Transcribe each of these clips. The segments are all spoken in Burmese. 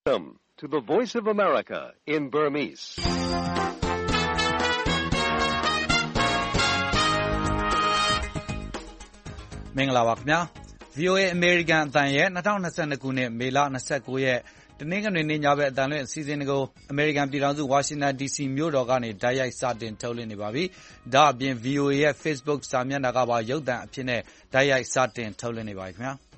Welcome to the Voice of America in Burmese. ။မင်္ဂလာပါခင်ဗျာ။ VOA American အသံရဲ့2022ခုနှစ်မေလ29ရက်တနင်္ဂနွေနေ့ညဘက်အသံလွှင့်အစီအစဉ်တွေကို American ပြည်ထောင်စု Washington DC မြို့တော်ကနေတိုက်ရိုက်စတင်ထုတ်လွှင့်နေပါပြီ။ဒါ့အပြင် VOA ရဲ့ Facebook စာမျက်နှာကပါရုပ်သံအဖြစ်နဲ့တိုက်ရိုက်စတင်ထုတ်လွှင့်နေပါပြီခင်ဗျာ။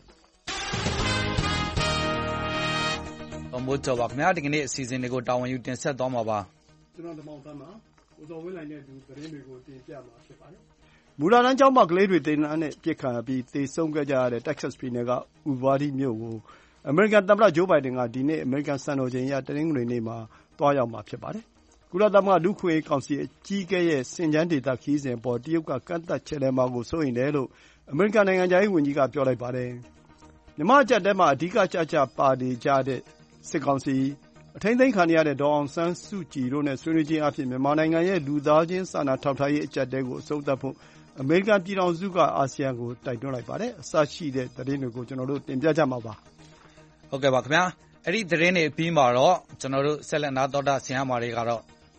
မိုးကြော်ပါခင်ဗျာဒီကနေ့အစီအစဉ်တွေကိုတာဝန်ယူတင်ဆက်သွားမှာပါ။ကျွန်တော်ဓမ္မသမ်းမှာဦးစောဝင်းလိုင်းနဲ့သူသတင်းတွေကိုတင်ပြမှာဖြစ်ပါတယ်။မူလာတန်းကျောင်းမှာကလေးတွေတင်နန်းနဲ့ပြစ်ခတ်ပြီးသေဆုံးခဲ့ကြရတဲ့ Texas ပြည်နယ်က Uvalde မြို့ကိုအမေရိကန်သမ္မတ Joe Biden ကဒီနေ့အမေရိကန်စံတော်ချိန်အရတနင်္ဂနွေနေ့မှာသွားရောက်မှာဖြစ်ပါတယ်။ကုလသမဂ္ဂလူ့အခွင့်အရေးကောင်စီအကြီးအကဲရဲ့ဆင်ခြန်းဒေသခရီးစဉ်အပေါ်တရုတ်ကကန့်သတ်ချက်လဲမှာကိုစိုးရိမ်တယ်လို့အမေရိကန်နိုင်ငံခြားရေးဝန်ကြီးကပြောလိုက်ပါတယ်။မြန်မာအကြပ်တဲမှာအဓိကကျပါနေကြတဲ့စစ်ကောင်စီအထိန်းသိမ်းခံနေရတဲ့ဒေါ်အောင်ဆန်းစုကြည်တို့နဲ့ဆွေးနွေးခြင်းအဖြစ်မြန်မာနိုင်ငံရဲ့လူသားချင်းစာနာထောက်ထားရေးအကြပ်တဲကိုအဆုံးသတ်ဖို့အမေရိကန်ပြည်ထောင်စုကအာဆီယံကိုတိုက်တွန်းလိုက်ပါတယ်။အစရှိတဲ့သတင်းတွေကိုကျွန်တော်တို့တင်ပြကြမှာပါ။ဟုတ်ကဲ့ပါခင်ဗျာ။အဲ့ဒီသတင်းတွေပြီးမှာတော့ကျွန်တော်တို့ဆက်လက်နားတော်တာဆင်ရမှာတွေကတော့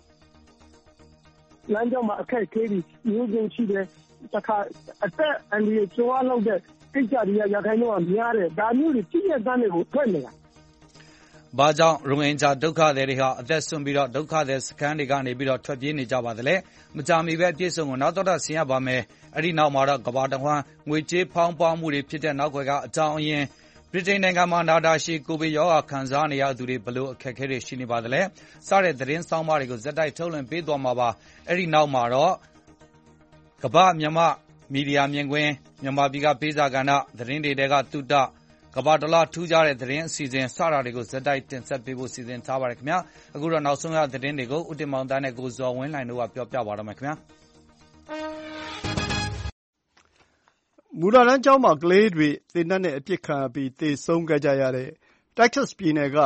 လမ်းကြောင်းမှာအခက်အခဲတွေမျိုးစုံရှိတယ်။တခါအသက်အန္တရာယ်ကျော်လောက်တဲ့ကိစ္စတွေကရခိုင်တော့များတယ်။ဒါမျိုးတွေပြည့်ရတဲ့တွေကိုထွက်နေတာ။ဘာကြောင့်ရိုဟင်ဂျာဒုက္ခသည်တွေဟာအသက်ဆုံးပြီးတော့ဒုက္ခသည်စခန်းတွေကနေပြီးတော့ထွက်ပြေးနေကြပါသလဲမကြမီပဲအပြည့်စုံကိုနောက်တော့ဆင်ရပါမယ်အဲ့ဒီနောက်မှာတော့ကမ္ဘာတဝန်းငွေကြေးဖောင်းပွားမှုတွေဖြစ်တဲ့နောက်ွယ်ကအကြောင်းအရင်းဗြိတိန်နိုင်ငံမှာနာတာရှည်ကိုဗစ်ရောဂါခံစားနေရသူတွေဘလို့အခက်အခဲတွေရှိနေပါသလဲစတဲ့သတင်းဆောင်မတွေကိုဇက်တိုက်ထုတ်လွှင့်ပေးသွားမှာပါအဲ့ဒီနောက်မှာတော့ကမ္ဘာမြန်မာမီဒီယာမြင်ကွင်းမြန်မာပြည်ကပေးစာကဏ္ဍသတင်းတွေကတုတကမ္ဘာတလားထူးခြားတဲ့သတင်းအစီအစဉ်စတာတွေကိုဇက်တိုက်တင်ဆက်ပေးဖို့စီစဉ်ထားပါတယ်ခင်ဗျာအခုတော့နောက်ဆုံးရသတင်းတွေကိုဦးတင်မောင်သားနဲ့ကိုဇော်ဝင်းလှိုင်တို့ကပြောပြပါတော့မယ်ခင်ဗျာမူလာတန်းကျောင်းမှာကလေးတွေသေနတ်နဲ့အပစ်ခံပြီးသေဆုံးခဲ့ကြရတဲ့ Texas ပြည်နယ်က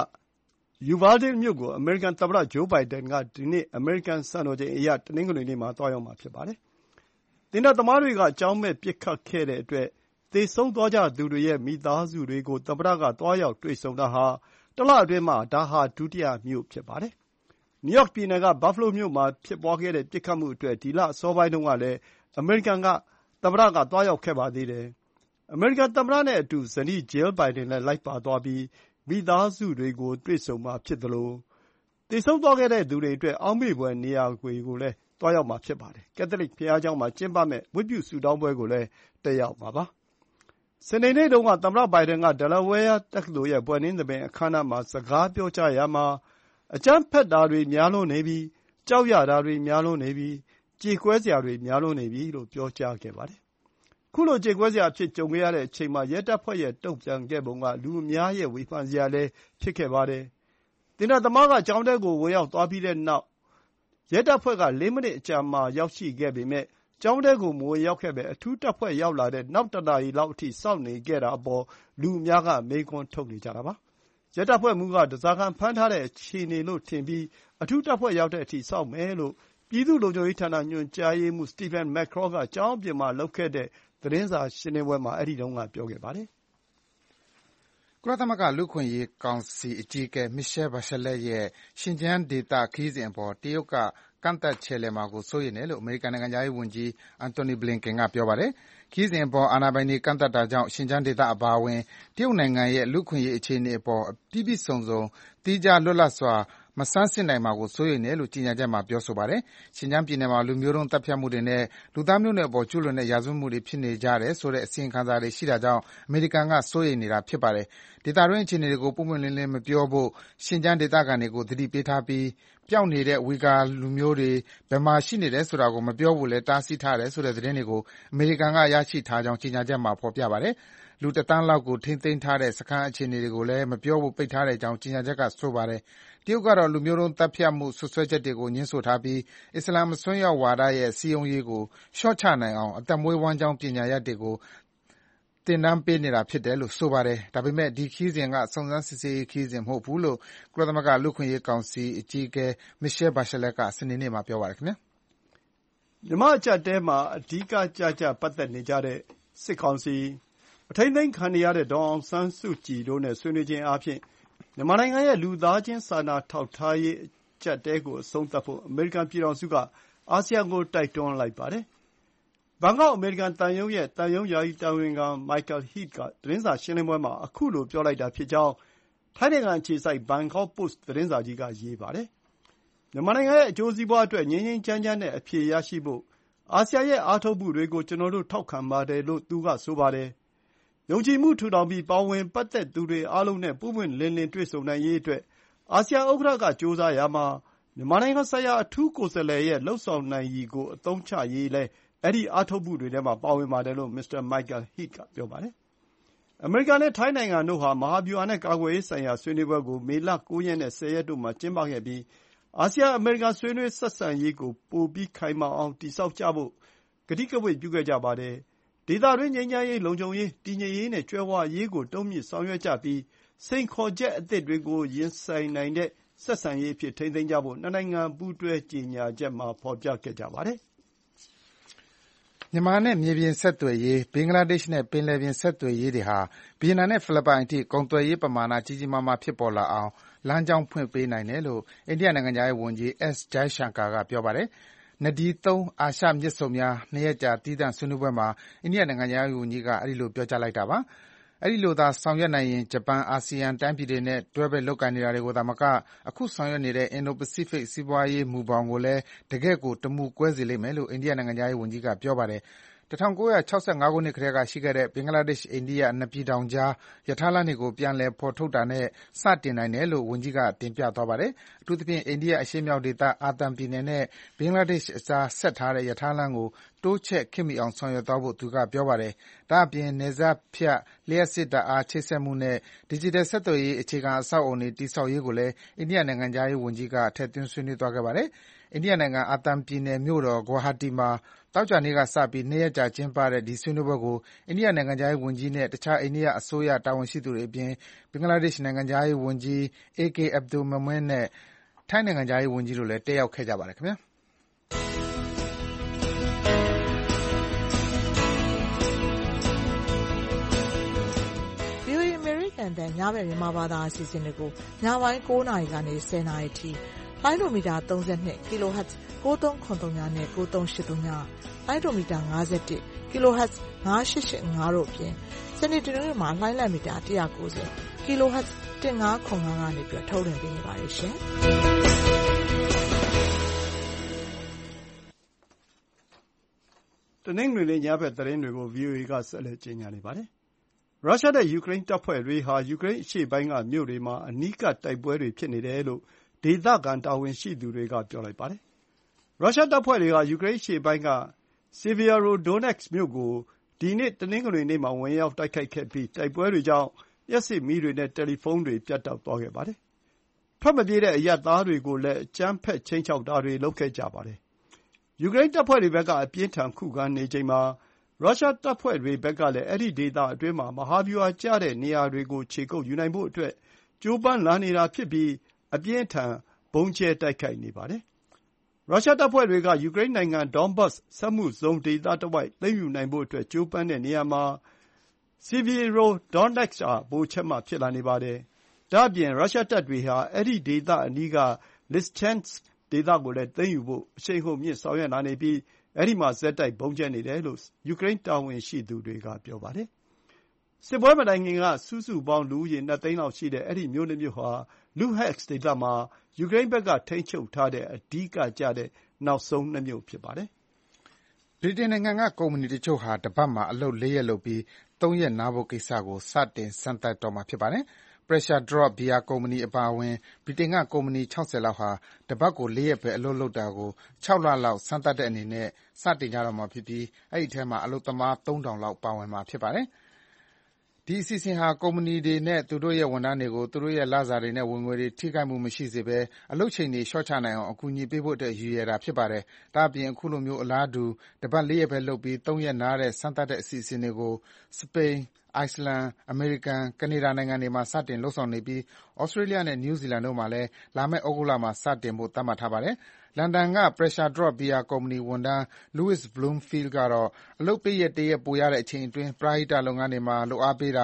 Uvalde မြို့ကိုအမေရိကန်သမ္မတ Joe Biden ကဒီနေ့အမေရိကန်စံတော်ချိန်အရတနင်္ဂနွေနေ့မှာသွားရောက်မှာဖြစ်ပါတယ်။သေနတ်သမားတွေကကျောင်းမဲ့ပစ်ခတ်ခဲ့တဲ့အတွက်သေဆုံးသွားကြသူတွေရဲ့မိသားစုတွေကိုသမ္မတကသွားရောက်တွေ့ဆုံတာဟာတလအတွင်းမှာဒါဟာဒုတိယမြို့ဖြစ်ပါတယ်။နယူးယောက်ပြည်နယ်က Buffalo မြို့မှာဖြစ်ပွားခဲ့တဲ့ပစ်ခတ်မှုအတွက်ဒီလအစောပိုင်းတုန်းကလည်းအမေရိကန်သမ္မတကသွားရောက်ခဲ့ပါသေးတယ်။အမေရိကန်သမ္မတနဲ့အတူဇနီး Jill Biden လည်းလိုက်ပါသွားပြီးမိသားစုတွေကိုတွေ့ဆုံမှာဖြစ်သလိုသေဆုံးသွားခဲ့တဲ့သူတွေအတွက်အောက်မေ့ဖွယ်နေရာတွေကိုလည်းသွားရောက်မှာဖြစ်ပါတယ်။ကက်သလစ်ဘုရားကျောင်းမှာကျင်းပမယ့်ဝတ်ပြုဆုတောင်းပွဲကိုလည်းတက်ရောက်မှာပါ။စနေနေ့တုန်းကသမ္မတဘိုင်ဒန်က Delaware တက္ကသိုလ်ရဲ့ဘွဲ့နှင်းသဘင်အခမ်းအနားမှာစကားပြောကြားရာမှာအကြမ်းဖက်တာတွေများလွန်းနေပြီကြောက်ရတာတွေများလွန်းနေပြီကြေကွဲစရာတွေများလွန်းနေပြီလို့ပြောကြားခဲ့ပါတယ်။ခုလိုကြေကွဲစရာအဖြစ်ကြုံခဲ့ရတဲ့အချိန်မှာရဲတပ်ဖွဲ့ရဲ့တုံ့ပြန်ခဲ့ပုံကလူအများရဲ့ဝေဖန်စရာလည်းဖြစ်ခဲ့ပါတယ်။သေနတ်သမားကကျောင်းထဲကိုဝင်ရောက်သွားပြီးတဲ့နောက်ရဲတပ်ဖွဲ့က4မိနစ်အကြာမှာရောက်ရှိခဲ့ပေမဲ့ကျောင်းထဲကိုမဝင်ရောက်ခဲ့ပဲအထူးတပ်ဖွဲ့ရောက်လာတဲ့နောက်တနာရီလောက်အထိစောင့်နေခဲ့တာအပေါ်လူအများကမေးခွန်းထုတ်နေကြတာပါ။ရဲတပ်ဖွဲ့မှူးကဓားစာခံဖမ်းထားတဲ့အခြေအနေလို့ထင်ပြီးအထူးတပ်ဖွဲ့ရောက်တဲ့အထိစောင့်မယ်လို့ပြည်သူ့လုံခြုံရေးဌာနညွှန်ကြားရေးမှူး Stephen McCraw ကကျောင်းအပြင်မှာလုပ်ခဲ့တဲ့သတင်းစာရှင်းလင်းပွဲမှာအဲဒီတုန်းကပြောခဲ့ပါတယ်။ကုလသမဂ္ဂလူ့အခွင့်အရေးကောင်စီအကြီးအကဲ Michelle Bachelet ရဲ့ရှင်ကျန်းဒေသခရီးစဉ်အပေါ်တရုတ်ကကန့်သတ်ချက်လဲမှာကိုစိုးရိမ်တယ်လို့အမေရိကန်နိုင်ငံခြားရေးဝန်ကြီး Antony Blinken ကပြောပါတယ်။ခရီးစဉ်အပေါ်အာဏာပိုင်တွေကန့်သတ်တာကြောင့်ရှင်ကျန်းဒေသအပါအဝင်တရုတ်နိုင်ငံရဲ့လူ့အခွင့်အရေးအခြေအနေအပေါ်ပြည့်ပြည့်စုံစုံသီးခြားလွတ်လပ်စွာမဆန်းစစ်နိုင်မှာကိုစိုးရိမ်တယ်လို့ကြေညာချက်မှာပြောဆိုပါတယ်။ရှင်ကျန်းပြည်နယ်မှာလူမျိုးတုံးသတ်ဖြတ်မှုတွေနဲ့လူသားမျိုးနွယ်အပေါ်ကျူးလွန်တဲ့ရာဇဝတ်မှုတွေဖြစ်နေကြတယ်ဆိုတဲ့အစီရင်ခံစာတွေရှိတာကြောင့်အမေရိကန်ကစိုးရိမ်နေတာဖြစ်ပါတယ်။ဒေသတွင်းအခြေအနေတွေကိုပွင့်ပွင့်လင်းလင်းမပြောဖို့ရှင်ကျန်းဒေသခံတွေကိုသတိပေးထားပြီးပျောက်နေတဲ့ဝီဂါလူမျိုးတွေဘယ်မှာရှိနေတယ်ဆိုတာကိုမပြောဖို့လည်းတားဆီးထားတယ်ဆိုတဲ့သတင်းတွေကိုအမေရိကန်ကရရှိထားကြောင်းကြေညာချက်မှာဖော်ပြပါတယ်။လူ1သန်းလောက်ကိုထိန်းသိမ်းထားတဲ့စခန်းအခြေအနေတွေကိုလည်းမပြောဖို့ပိတ်ထားတဲ့အကြောင်းကြေညာချက်ကဆိုပါတယ်။တရုတ်ကတော့လူမျိုးတုံးသတ်ဖြတ်မှုစွပ်စွဲချက်တွေကိုငြင်းဆိုထားပြီးအစ္စလာမ်အစွန်းရောက်ဝါဒရဲ့စည်းရုံးရေးကိုလျှော့ချနိုင်အောင်အသက်မွေးဝမ်းကျောင်းပညာရပ်တွေကိုသင်တန်းပေးနေတာဖြစ်တယ်လို့ဆိုပါတယ်။ဒါပေမဲ့ဒီခရီးစဉ်ကစုံစမ်းစစ်ဆေးရေးခရီးစဉ်မဟုတ်ဘူးလို့ကုလသမဂ္ဂလူ့အခွင့်အရေးကောင်စီအကြီးအကဲ Michelle Bachelet ကစနေနေ့မှာပြောပါတယ်ခင်ဗျာ။မြန်မာအကြပ်တဲမှာအဓိကကျပတ်သက်နေကြတဲ့စစ်ကောင်စီအထိန်းသိမ်းခံနေရတဲ့ဒေါ်အောင်ဆန်းစုကြည်တို့နဲ့ဆွေးနွေးခြင်းအားဖြင့်မြန်မာနိုင်ငံရဲ့လူသားချင်းစာနာထောက်ထားရေးအကျပ်အတည်းကိုအဆုံးသတ်ဖို့အမေရိကန်ပြည်ထောင်စုကအာဆီယံကိုတိုက်တွန်းလိုက်ပါတယ်။ဘန်ကောက်အမေရိကန်သံရုံးရဲ့သံရုံးယာယီတာဝန်ခံ Michael Heath ကသတင်းစာရှင်းလင်းပွဲမှာခုလိုပြောလိုက်တာဖြစ်ကြောင်းထိုင်းနိုင်ငံအခြေစိုက် Bangkok Post သတင်းစာကြီးကရေးပါတယ်။မြန်မာနိုင်ငံရဲ့အကျိုးစီးပွားအတွက်ငြိမ်းငြိမ်းချမ်းချမ်းနဲ့အဖြေရရှိဖို့အာဆီယံရဲ့အားထုတ်မှုတွေကိုကျနော်တို့ထောက်ခံပါတယ်လို့သူကဆိုပါတယ်။ယုံကြည်မှုထူထောင်ပြီးပါဝင်ပတ်သက်သူတွေအားလုံးနဲ့ပွင့်ပွင့်လင်းလင်းတွေ့ဆုံနိုင်ရေးအတွက်အာဆီယံဥက္ကဋ္ဌကကြိုးစားရာမှာမြန်မာနိုင်ငံဆိုင်ရာအထူးကိုယ်စားလှယ်ရဲ့လုပ်ဆောင်နိုင်ရည်ကိုအသုံးချရေးလည်းအဲဒီအားထုတ်မှုတွေထဲမှာပါဝင်ပါတယ်လို့မစ္စတာ Michael Heath ကပြောပါတယ်။အမေရိကန်နဲ့ထိုင်းနိုင်ငံတို့ဟာမဟာဗျူဟာနဲ့ကာကွယ်ရေးဆိုင်ရာဆွေးနွေးပွဲကိုမေလ 9 ရက်နဲ့ 10 ရက်တို့မှာကျင်းပခဲ့ပြီးအာဆီယံ-အမေရိကန်ဆွေးနွေးဆက်ဆံရေးကိုပိုပြီးခိုင်မာအောင်တည်ဆောက်ကြဖို့ကတိကဝတ်ပြုခဲ့ကြပါတယ်။ဒေသတွင်းငြိမ်းချမ်းရေး၊လုံခြုံရေး၊တည်ငြိမ်ရေးနဲ့ကြွယ်ဝရေးကိုတိုးမြှင့်ဆောင်ရွက်ကြပြီးစိန်ခေါ်ချက်အသစ်တွေကိုရင်ဆိုင်နိုင်တဲ့ဆက်ဆံရေးအဖြစ်ထိန်းသိမ်းကြဖို့နှစ်နိုင်ငံပူးတွဲကြေညာချက်မှာဖော်ပြခဲ့ကြပါတယ်။မြန်မာနဲ့မြေပြင်ဆက်သွယ်ရေး၊ဘင်္ဂလားဒေ့ရှ်နဲ့ပင်လယ်ပြင်ဆက်သွယ်ရေးတွေဟာဗီယက်နမ်နဲ့ဖိလစ်ပိုင်အထိကုန်သွယ်ရေးပမာဏကြီးကြီးမားမားဖြစ်ပေါ်လာအောင်လမ်းကြောင်းဖွင့်ပေးနိုင်တယ်လို့အိန္ဒိယနိုင်ငံခြားရေးဝန်ကြီး S. Jaishankar ကပြောပါတယ်။နဒီ 3 အာရှမြစ်ဆုံများ2 ရက်ကြာသီးသန့်ဆွေးနွေးပွဲမှာအိန္ဒိယနိုင်ငံခြားရေးဝန်ကြီးကအဲဒီလိုပြောကြားလိုက်တာပါ။အဲဒီလိုသာဆောင်ရွက်နိုင်ရင်ဂျပန်၊အာဆီယံတိုင်းပြည်တွေနဲ့တွဲဘက်လုပ်ကိုင်နေတာတွေကိုသာမကအခုဆောင်ရွက်နေတဲ့အင်ဒို-ပစိဖိတ်စီးပွားရေးမူဘောင်ကိုလည်းတကယ့်ကိုတမူကွဲစေလိမ့်မယ်လို့အိန္ဒိယနိုင်ငံခြားရေးဝန်ကြီးကပြောပါတယ်။၁၉၆၅ ခုနှစ်ကတည်းကရှိခဲ့တဲ့ဘင်္ဂလားဒေ့ရှ်-အိန္ဒိယနှစ်ပြည်ထောင်ကြားရထားလမ်းတွေကိုပြန်လည်ဖော်ထုတ်တာနဲ့စတင်နိုင်တယ်လို့ဝန်ကြီးကတင်ပြသွားပါတယ်။အထူးသဖြင့်အိန္ဒိယအရှေ့မြောက်ဒေသအာသံပြည်နယ်နဲ့ဘင်္ဂလားဒေ့ရှ်အကြားဆက်ထားတဲ့ရထားလမ်းကိုတိုးချဲ့ခေတ်မီအောင်ဆောင်ရွက်သွားဖို့သူကပြောပါတယ်။ဒါ့အပြင်နယ်စပ်ဖြတ်လျှပ်စစ်ဓါတ်အားချိတ်ဆက်မှုနဲ့ဒီဂျစ်တယ်ဆက်သွယ်ရေးအခြေခံအဆောက်အအုံတွေတည်ဆောက်ရေးကိုလည်းအိန္ဒိယနိုင်ငံခြားရေးဝန်ကြီးကထည့်သွင်းဆွေးနွေးသွားခဲ့ပါတယ်။အိန္ဒိယနိုင်ငံအာသံပြည်နယ်မြို့တော်ဂွာဟာတီမှာသောကြာနေ့ကစပြီး2 ရက်ကြာကျင်းပတဲ့ဒီဆွေးနွေးပွဲကိုအိန္ဒိယနိုင်ငံခြားရေးဝန်ကြီးနဲ့တခြားအိန္ဒိယအစိုးရတာဝန်ရှိသူတွေအပြင်ဘင်္ဂလားဒေ့ရှ်နိုင်ငံခြားရေးဝန်ကြီး A.K. Abdul Momen နဲ့ထိုင်းနိုင်ငံခြားရေးဝန်ကြီးတို့လည်းတက်ရောက်ခဲ့ကြပါတယ်ခင်ဗျာ။ VOA အမေရိကန်တန်ညဘက်မြန်မာဘာသာအစီအစဉ်တွေကိုညပိုင်း9 နာရီကနေ 10 နာရီထိလိုင်းဒိုမီတာ32 kHz 9373နဲ့9383လိုင်းဒိုမီတာ51 kHz 9885တို့အပြင်စနေတနင်္ဂနွေမှာလိုင်းလံမီတာ190 kHz 1505ကနေထုတ်လွှင့်ပေးနေပါတယ်ရှင်။တနင်္ဂနွေနေ့ညဘက်သတင်းတွေကို VOA ကဆက်လက်ကြေညာနေပါတယ်။ရုရှားနဲ့ယူကရိန်းတပ်ဖွဲ့တွေဟာယူကရိန်းအရှေ့ပိုင်းကမြို့တွေမှာအနီးကပ်တိုက်ပွဲတွေဖြစ်နေတယ်လို့ဒေသခံတာဝန်ရှိသူတွေကပြောလိုက်ပါတယ်။ရုရှားတပ်ဖွဲ့တွေကယူကရိန်းအရှေ့ပိုင်းက Sievierodonetsk မြို့ကိုဒီနေ့တနင်္ဂနွေနေ့မှာဝင်ရောက်တိုက်ခိုက်ခဲ့ပြီးတိုက်ပွဲတွေကြောင့်လျှပ်စစ်မီးတွေနဲ့တယ်လီဖုန်းတွေပြတ်တောက်သွားခဲ့ပါတယ်။ထွက်မပြေးတဲ့အရပ်သားတွေကိုလည်းအကြမ်းဖက်ခြိမ်းခြောက်တာတွေလုပ်ခဲ့ကြပါတယ်။ယူကရိန်းတပ်ဖွဲ့တွေဘက်ကအပြင်းထန်ခုခံနေချိန်မှာရုရှားတပ်ဖွဲ့တွေဘက်ကလည်းအဲဒီဒေသအတွင်းမှာမဟာဗျူဟာကျတဲ့နေရာတွေကိုခြေကုပ်ယူနိုင်ဖို့အတွက်ကြိုးပမ်းလာနေတာဖြစ်ပြီးအပြင်းအထန်ဗုံးကြဲတိုက်ခိုက်နေပါတယ်။ရုရှားတပ်ဖွဲ့တွေကယူကရိန်းနိုင်ငံ Donbas စက်မှုဇုံဒေသတဝိုက်သိမ်းယူနိုင်ဖို့အတွက်ကြိုးပမ်းတဲ့နေရာမှာ Sievierodonetsk ဟာပိုချက်မှဖြစ်လာနေပါတယ်။ဒါ့အပြင်ရုရှားတပ်တွေဟာအဲဒီဒေသအနီးက Lysychansk ဒေသကိုလည်းသိမ်းယူဖို့အရှိန်အဟုန်မြှင့်ဆောင်ရွက်လာနေပြီးအဲဒီမှာဆက်တိုက်ဗုံးကြဲနေတယ်လို့ယူကရိန်းတာဝန်ရှိသူတွေကပြောပါတယ်။စစ်ပွဲမတိုင်ခင်ကစုစုပေါင်းလူဦးရေ2 သိန်းလောက်ရှိတဲ့အဲဒီမြို့နှစ်မြို့ဟာ Luhansk ဒေသမှာယူကရိန်းဘက်ကထိန်းချုပ်ထားတဲ့အဓိကကျတဲ့နောက်ဆုံး2မြို့ဖြစ်ပါတယ်။ဗြိတိန်နိုင်ငံကကုမ္ပဏီတချို့ဟာတပတ်မှာအလုပ်4 ရက်လုပ်ပြီး3 ရက်နားဖို့ကိစ္စကိုစတင်စမ်းသပ်တော့မှာဖြစ်ပါတယ်။ Pressure Drop ဘီယာကုမ္ပဏီအပါအဝင်ဗြိတိန်ကကုမ္ပဏီ60လောက်ဟာတပတ်ကို4 ရက်ပဲအလုပ်လုပ်တာကို6 လလောက်စမ်းသပ်တဲ့အနေနဲ့စတင်ကြတော့မှာဖြစ်ပြီးအဲဒီအထဲမှာအလုပ်သမား3000လောက်ပါဝင်မှာဖြစ်ပါတယ်။ဒီအစီအစဉ်ဟာကုမ္ပဏီတွေနဲ့သူတို့ရဲ့ဝန်ထမ်းတွေကိုသူတို့ရဲ့လစာတွေနဲ့ဝင်ငွေတွေထိခိုက်မှုမရှိစေဘဲအလုပ်ချိန်တွေလျှော့ချနိုင်အောင်အကူအညီပေးဖို့အတွက်ရည်ရွယ်တာဖြစ်ပါတယ်။ဒါ့အပြင်အခုလိုမျိုးအလားတူတပတ်4 ရက်ပဲလုပ်ပြီး3 ရက်နားတဲ့စမ်းသပ်တဲ့အစီအစဉ်တွေကိုစပိန်၊ အိုက်စလန်၊အမေရိကန်၊ကနေဒါနိုင်ငံတွေမှာစတင်လုပ်ဆောင်နေပြီးသြစတြေးလျနဲ့နယူးဇီလန်တို့မှာလည်းလာမယ့်သြဂုတ်လမှာစတင်ဖို့သတ်မှတ်ထားပါတယ်။လန်ဒန်က Pressure Drop ဘီယာကုမ္ပဏီဝန်ထမ်း Louis Bloomfield ကတော့အလုပ်ပေးရက်1 ရက်ပိုရတဲ့အချိန်အတွင်းပရဟိတလုပ်ငန်းတွေမှာလုပ်အားပေးတာ၊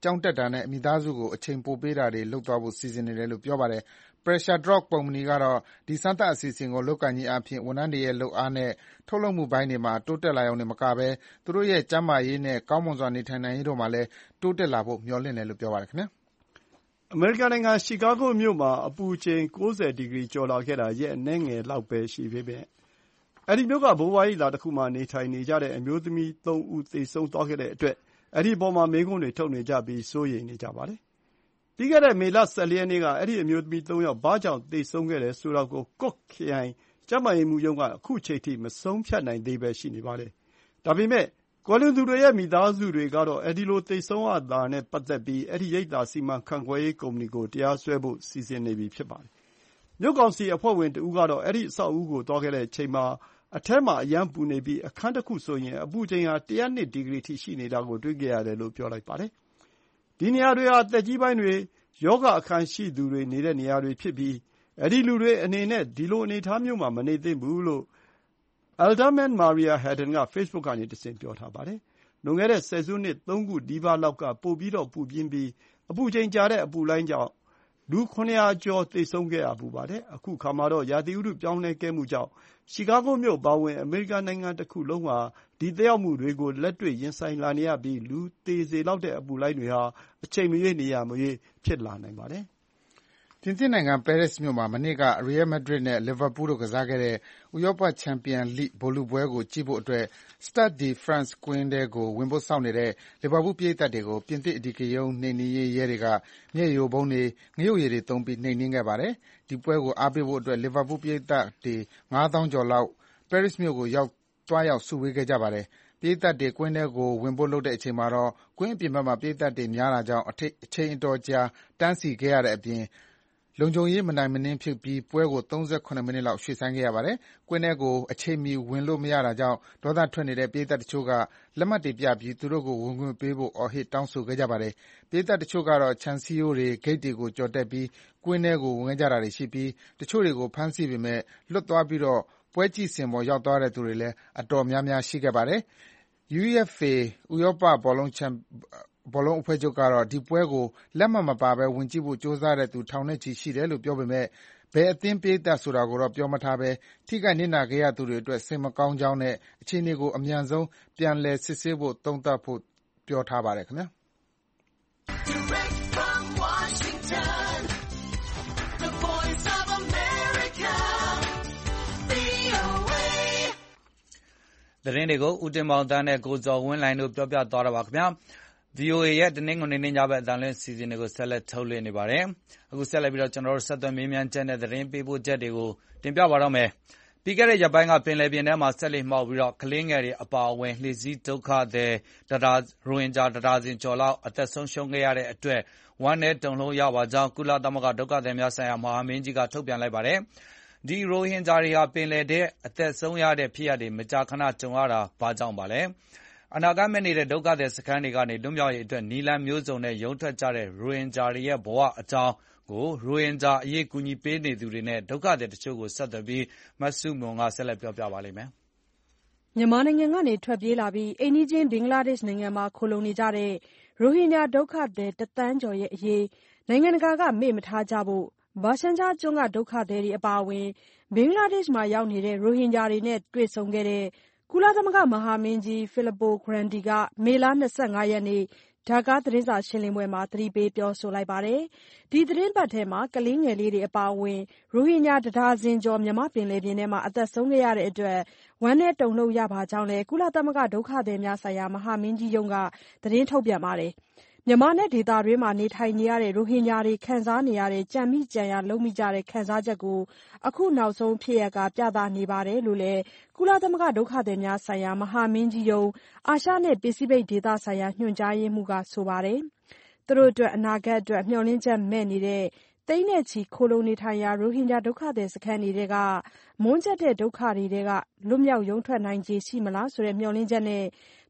ကျောင်းတက်တာနဲ့မိသားစုကိုအချိန်ပိုပေးတာတွေလုပ်သွားဖို့စီစဉ်နေတယ်လို့ပြောပါတယ်။ Pressure Drop ကုမ္ပဏီကတော့ဒီစမ်းသပ်အစီအစဉ်ကိုလုပ်ကိုင်ခြင်းအားဖြင့်ဝန်ထမ်းတွေရဲ့လုပ်အားနဲ့ထုတ်လုပ်မှုပိုင်းတွေမှာတိုးတက်လာရုံတင်မကဘဲသူတို့ရဲ့ကျန်းမာရေးနဲ့ကောင်းမွန်စွာနေထိုင်နိုင်ရေးတို့မှာလည်းတိုးတက်လာဖို့မျှော်လင့်တယ်လို့ပြောပါတယ်ခင်ဗျာ။အမေရိကန်နိုင်ငံရှီကာဂိုမြို့မှာအပူချိန်90ဒီဂရီကျော်လာခဲ့တာရက်အနည်းငယ်လောက်ပဲရှိပေမယ့်အဲဒီမြို့ကဘိုးဘွားကြီးလာတစ်ခုမှာနေထိုင်နေကြတဲ့အမျိုးသမီး3ဦးသေဆုံးသွားခဲ့တဲ့အတွက်အဲဒီအပေါ်မှာမေးခွန်းတွေထုတ်နေကြပြီးစိုးရိမ်နေကြပါတယ်။ပြီးခဲ့တဲ့မေလ14ရက်နေ့ကအဲဒီအမျိုးသမီး3ယောက်ဘာကြောင့်သေဆုံးခဲ့တယ်ဆိုတာကိုကော့ခရိုင်ကျန်းမာရေးမှူးရုံးကအခုချိန်ထိမဆုံးဖြတ်နိုင်သေးပဲရှိနေပါတယ်။ဒါပေမဲ့ကွယ်လွန်သူတွေရဲ့မိသားစုတွေကတော့အဲဒီလိုသေဆုံးရတာနဲ့ပတ်သက်ပြီးအဲဒီရိပ်သာစီမံခန့်ခွဲရေးကုမ္ပဏီကိုတရားစွဲဖို့စီစဉ်နေပြီဖြစ်ပါတယ်။မြို့ကောင်စီအဖွဲ့ဝင်တဦးကတော့အဲဒီအဆောက်အဦကိုသွားခဲ့တဲ့အချိန်မှာအထဲမှာအရမ်းပူနေပြီးအခန်းတစ်ခုဆိုရင်အပူချိန်ဟာ102ဒီဂရီထိရှိနေတာကိုတွေ့ခဲ့ရတယ်လို့ပြောလိုက်ပါတယ်။ဒီနေရာတွေဟာသက်ကြီးပိုင်းတွေယောဂအခံရှိသူတွေနေတဲ့နေရာတွေဖြစ်ပြီးအဲဒီလူတွေအနေနဲ့ဒီလိုအနေအထားမျိုးမှာမနေသင့်ဘူးလို့ Alderman Maria Hadden က Facebook ကနေတဆင့်ပြောထားပါတယ်။လွန်ခဲ့တဲ့ဆယ်စုနှစ်3ခုနီးပါးလောက်ကပိုပြီးပူပြင်းပြီးအပူချိန်ကြာတဲ့အပူလှိုင်းကြောင့်လူ900ကျော်သေဆုံးခဲ့ရပူပါတယ်။အခုခါမှာတော့ရာသီဥတုပြောင်းလဲခဲ့မှုကြောင့်ရှီကာဂိုမြို့အပါအဝင်အမေရိကန်နိုင်ငံတစ်ခုလုံးဟာဒီသက်ရောက်မှုတွေကိုလက်တွေ့ရင်ဆိုင်လာနေရပြီးလူသေစေလောက်တဲ့အပူလှိုင်းတွေဟာအချိန်မရွေးနေရာမရွေးဖြစ်လာနိုင်ပါတယ်။ပြင်သစ်နိုင်ငံပဲရစ်မြို့မှာမနေ့က Real Madrid နဲ့ Liverpool တို့ကစားခဲ့တဲ့ဥရောပချန်ပီယံလိဗိုလ်လုပွဲကိုကြည့်ဖို့အတွက် Stade de France ကွင်းထဲကိုဝင်ဖို့စောင့်နေတဲ့လီဗာပူးပရိသတ်တွေကိုပြင်သစ်အဓိကရုဏ်းနှိမ်နင်းရေးရဲတွေကမျက်ရည်ယိုဗုံးတွေ၊ငရုတ်ရည်တွေသုံးပြီးနှိမ်နင်းခဲ့ပါတယ်။ဒီပွဲကိုအားပေးဖို့အတွက်လီဗာပူးပရိသတ်တွေ50,000ကျော်လောက်ပဲရစ်မြို့ကိုသွားရောက်စုဝေးခဲ့ကြပါတယ်။ပရိသတ်တွေကွင်းထဲကိုဝင်ဖို့လုပ်တဲ့အချိန်မှာတော့ကွင်းအပြင်ဘက်မှာပရိသတ်တွေများတာကြောင့်အချိန်အတော်ကြာတန်းစီခဲ့ရတဲ့အပြင်လုံခြုံရေးမနိုင်မနင်းဖြစ်ပြီးပွဲကို38မိနစ်လောက်ရွှေ့ဆိုင်းခဲ့ရပါတယ်။ကွင်းထဲကိုအချိန်မီဝင်လို့မရတာကြောင့်ဒေါသထွက်နေတဲ့ပရိသတ်တချို့ကလက်မှတ်တွေပြပြီးသူတို့ကိုဝင်ခွင့်ပေးဖို့အော်ဟစ်တောင်းဆိုခဲ့ကြပါတယ်။ပရိသတ်တချို့ကတော့ခြံစည်းရိုးတွေ၊ဂိတ်တွေကိုကျော်တက်ပြီးကွင်းထဲကိုဝင်ခဲ့ကြတာတွေရှိပြီးတချို့တွေကိုဖမ်းဆီးပေမယ့်လွတ်သွားပြီးပွဲကြည့်စင်ပေါ်ရောက်သွားတဲ့သူတွေလည်းအတော်များများရှိခဲ့ပါတယ်။ UEFA ဥရောပဘောလုံးအဖွဲ့ချုပ်ကတော့ဒီပွဲကိုလက်မှတ်မပါဘဲဝင်ကြည့်ဖို့ကြိုးစားတဲ့သူထောင်နဲ့ချီရှိတယ်လို့ပြောပေမယ့်ဘယ်အသင်းပရိသတ်ဆိုတာကိုတော့ပြောမထားဘဲထိခိုက်နစ်နာခဲ့ရသူတွေအတွက်စိတ်မကောင်းကြောင်းနဲ့အခြေအနေကိုအမြန်ဆုံးပြန်လည်စစ်ဆေးဖို့သုံးသပ်ဖို့ပြောထားပါတယ်ခင်ဗျာသတင်းတွေကိုဦးတင်မောင်တန်းနဲ့ကိုဇော်ဝင်းလှိုင်တို့ပြောပြသွားတာပါခင်ဗျာ။ VOA ရဲ့တနင်္ဂနွေနေ့ညဘက်အသံလွှင့်စီစဉ်တွေကိုဆက်လက်ထုတ်လွှင့်နေပါတယ်။အခုဆက်လက်ပြီးကျွန်တော်တို့ဆက်သွယ်မေးမြန်းချက်နဲ့သတင်းပေးပို့ချက်တွေကိုတင်ပြပါတော့မယ်။ပြီးခဲ့တဲ့ရက်ပိုင်းကပင်လယ်ပြင်ထဲမှာဆက်လက်မှောက်ပြီးကလေးငယ်တွေအပါအဝင်လှေစီးဒုက္ခသည်ရိုဟင်ဂျာတဒါဇင်ကျော်လောက်အသက်ဆုံးရှုံးခဲ့ရတဲ့အတွက်ဝမ်းနည်းတုန်လှုပ်ရပါကြောင်းကုလသမဂ္ဂဒုက္ခသည်များဆိုင်ရာမဟာမင်းကြီးကထုတ်ပြန်လိုက်ပါတယ်။ဒီရိုဟင်ဂျာတွေဟာပင်လယ်ထဲအသက်ဆုံးရတဲ့ဖြစ်ရပ်တွေမကြာခဏကြုံရတာဘာကြောင့်ပါလဲ။အနာဂတ်မဲ့နေတဲ့ဒုက္ခသည်စခန်းတွေကနေလွတ်မြောက်ရေးအတွက်နည်းလမ်းမျိုးစုံနဲ့ရုန်းထွက်ကြတဲ့ရိုဟင်ဂျာတွေရဲ့ဘဝအကြောင်းကိုရိုဟင်ဂျာအရေးကူညီပေးနေသူတွေနဲ့ဒုက္ခသည်တချို့ကိုဆက်သွယ်ပြီးမဆုမွန်ကဆက်လက်ပြောပြပါလိမ့်မယ်။မြန်မာနိုင်ငံကနေထွက်ပြေးလာပြီးအိမ်နီးချင်းဘင်္ဂလားဒေ့ရှ်နိုင်ငံမှာခိုလှုံနေကြတဲ့ရိုဟင်ဂျာဒုက္ခသည်1 သန်းကျော်ရဲ့အရေးနိုင်ငံတကာကမေ့မထားကြဖို့ဘာရှန်ချာကျွန်းကဒုက္ခသည်တွေအပါအဝင်ဘင်္ဂလားဒေ့ရှ်မှာရောက်နေတဲ့ရိုဟင်ဂျာတွေနဲ့တွေ့ဆုံခဲ့တဲ့ကုလသမဂ္ဂမဟာမင်းကြီး Filippo Grandi ကမေလ25ရက်နေ့ဒါကာသတင်းစာရှင်းလင်းပွဲမှာသတိပေးပြောဆိုလိုက်ပါတယ်။ဒီသတင်းပတ်ထဲမှာကလေးငယ်လေးတွေအပါအဝင်ရိုဟင်ဂျာတဒါဇင်ကျော်မြန်မာပင်လယ်ပြင်ထဲမှာအသက်ဆုံးခဲ့ရတဲ့အတွက်ဝမ်းနည်းတုန်လှုပ်ရပါကြောင်းလည်းကုလသမဂ္ဂဒုက္ခသည်များဆိုင်ရာမဟာမင်းကြီးရုံးကသတင်းထုတ်ပြန်ပါတယ်။မြန်မာနဲ့ဒေသတွင်းမှာနေထိုင်နေရတဲ့ရိုဟင်ဂျာတွေခံစားနေရတဲ့ကြံမိကြံရလုပ်မိကြတဲ့ခံစားချက်ကိုအခုနောက်ဆုံးဖြစ်ရပ်ကပြသနေပါတယ်လို့လည်းကုလသမဂ္ဂဒုက္ခသည်များဆိုင်ရာမဟာမင်းကြီးရုံးအာရှနဲ့ပစိဖိတ်ဒေသဆိုင်ရာညွှန်ကြားရေးမှူးကဆိုပါတယ်။သူတို့အတွက်အနာဂတ်အတွက်မျှော်လင့်ချက်မဲ့နေတဲ့သိန်းနဲ့ချီခိုလှုံနေထိုင်ရာရိုဟင်ဂျာဒုက္ခသည်စခန်းတွေထဲကမွန်းကြပ်တဲ့ဒုက္ခတွေထဲကလွတ်မြောက်ရုန်းထွက်နိုင်ခြေရှိမလားဆိုတဲ့မျှော်လင့်ချက်နဲ့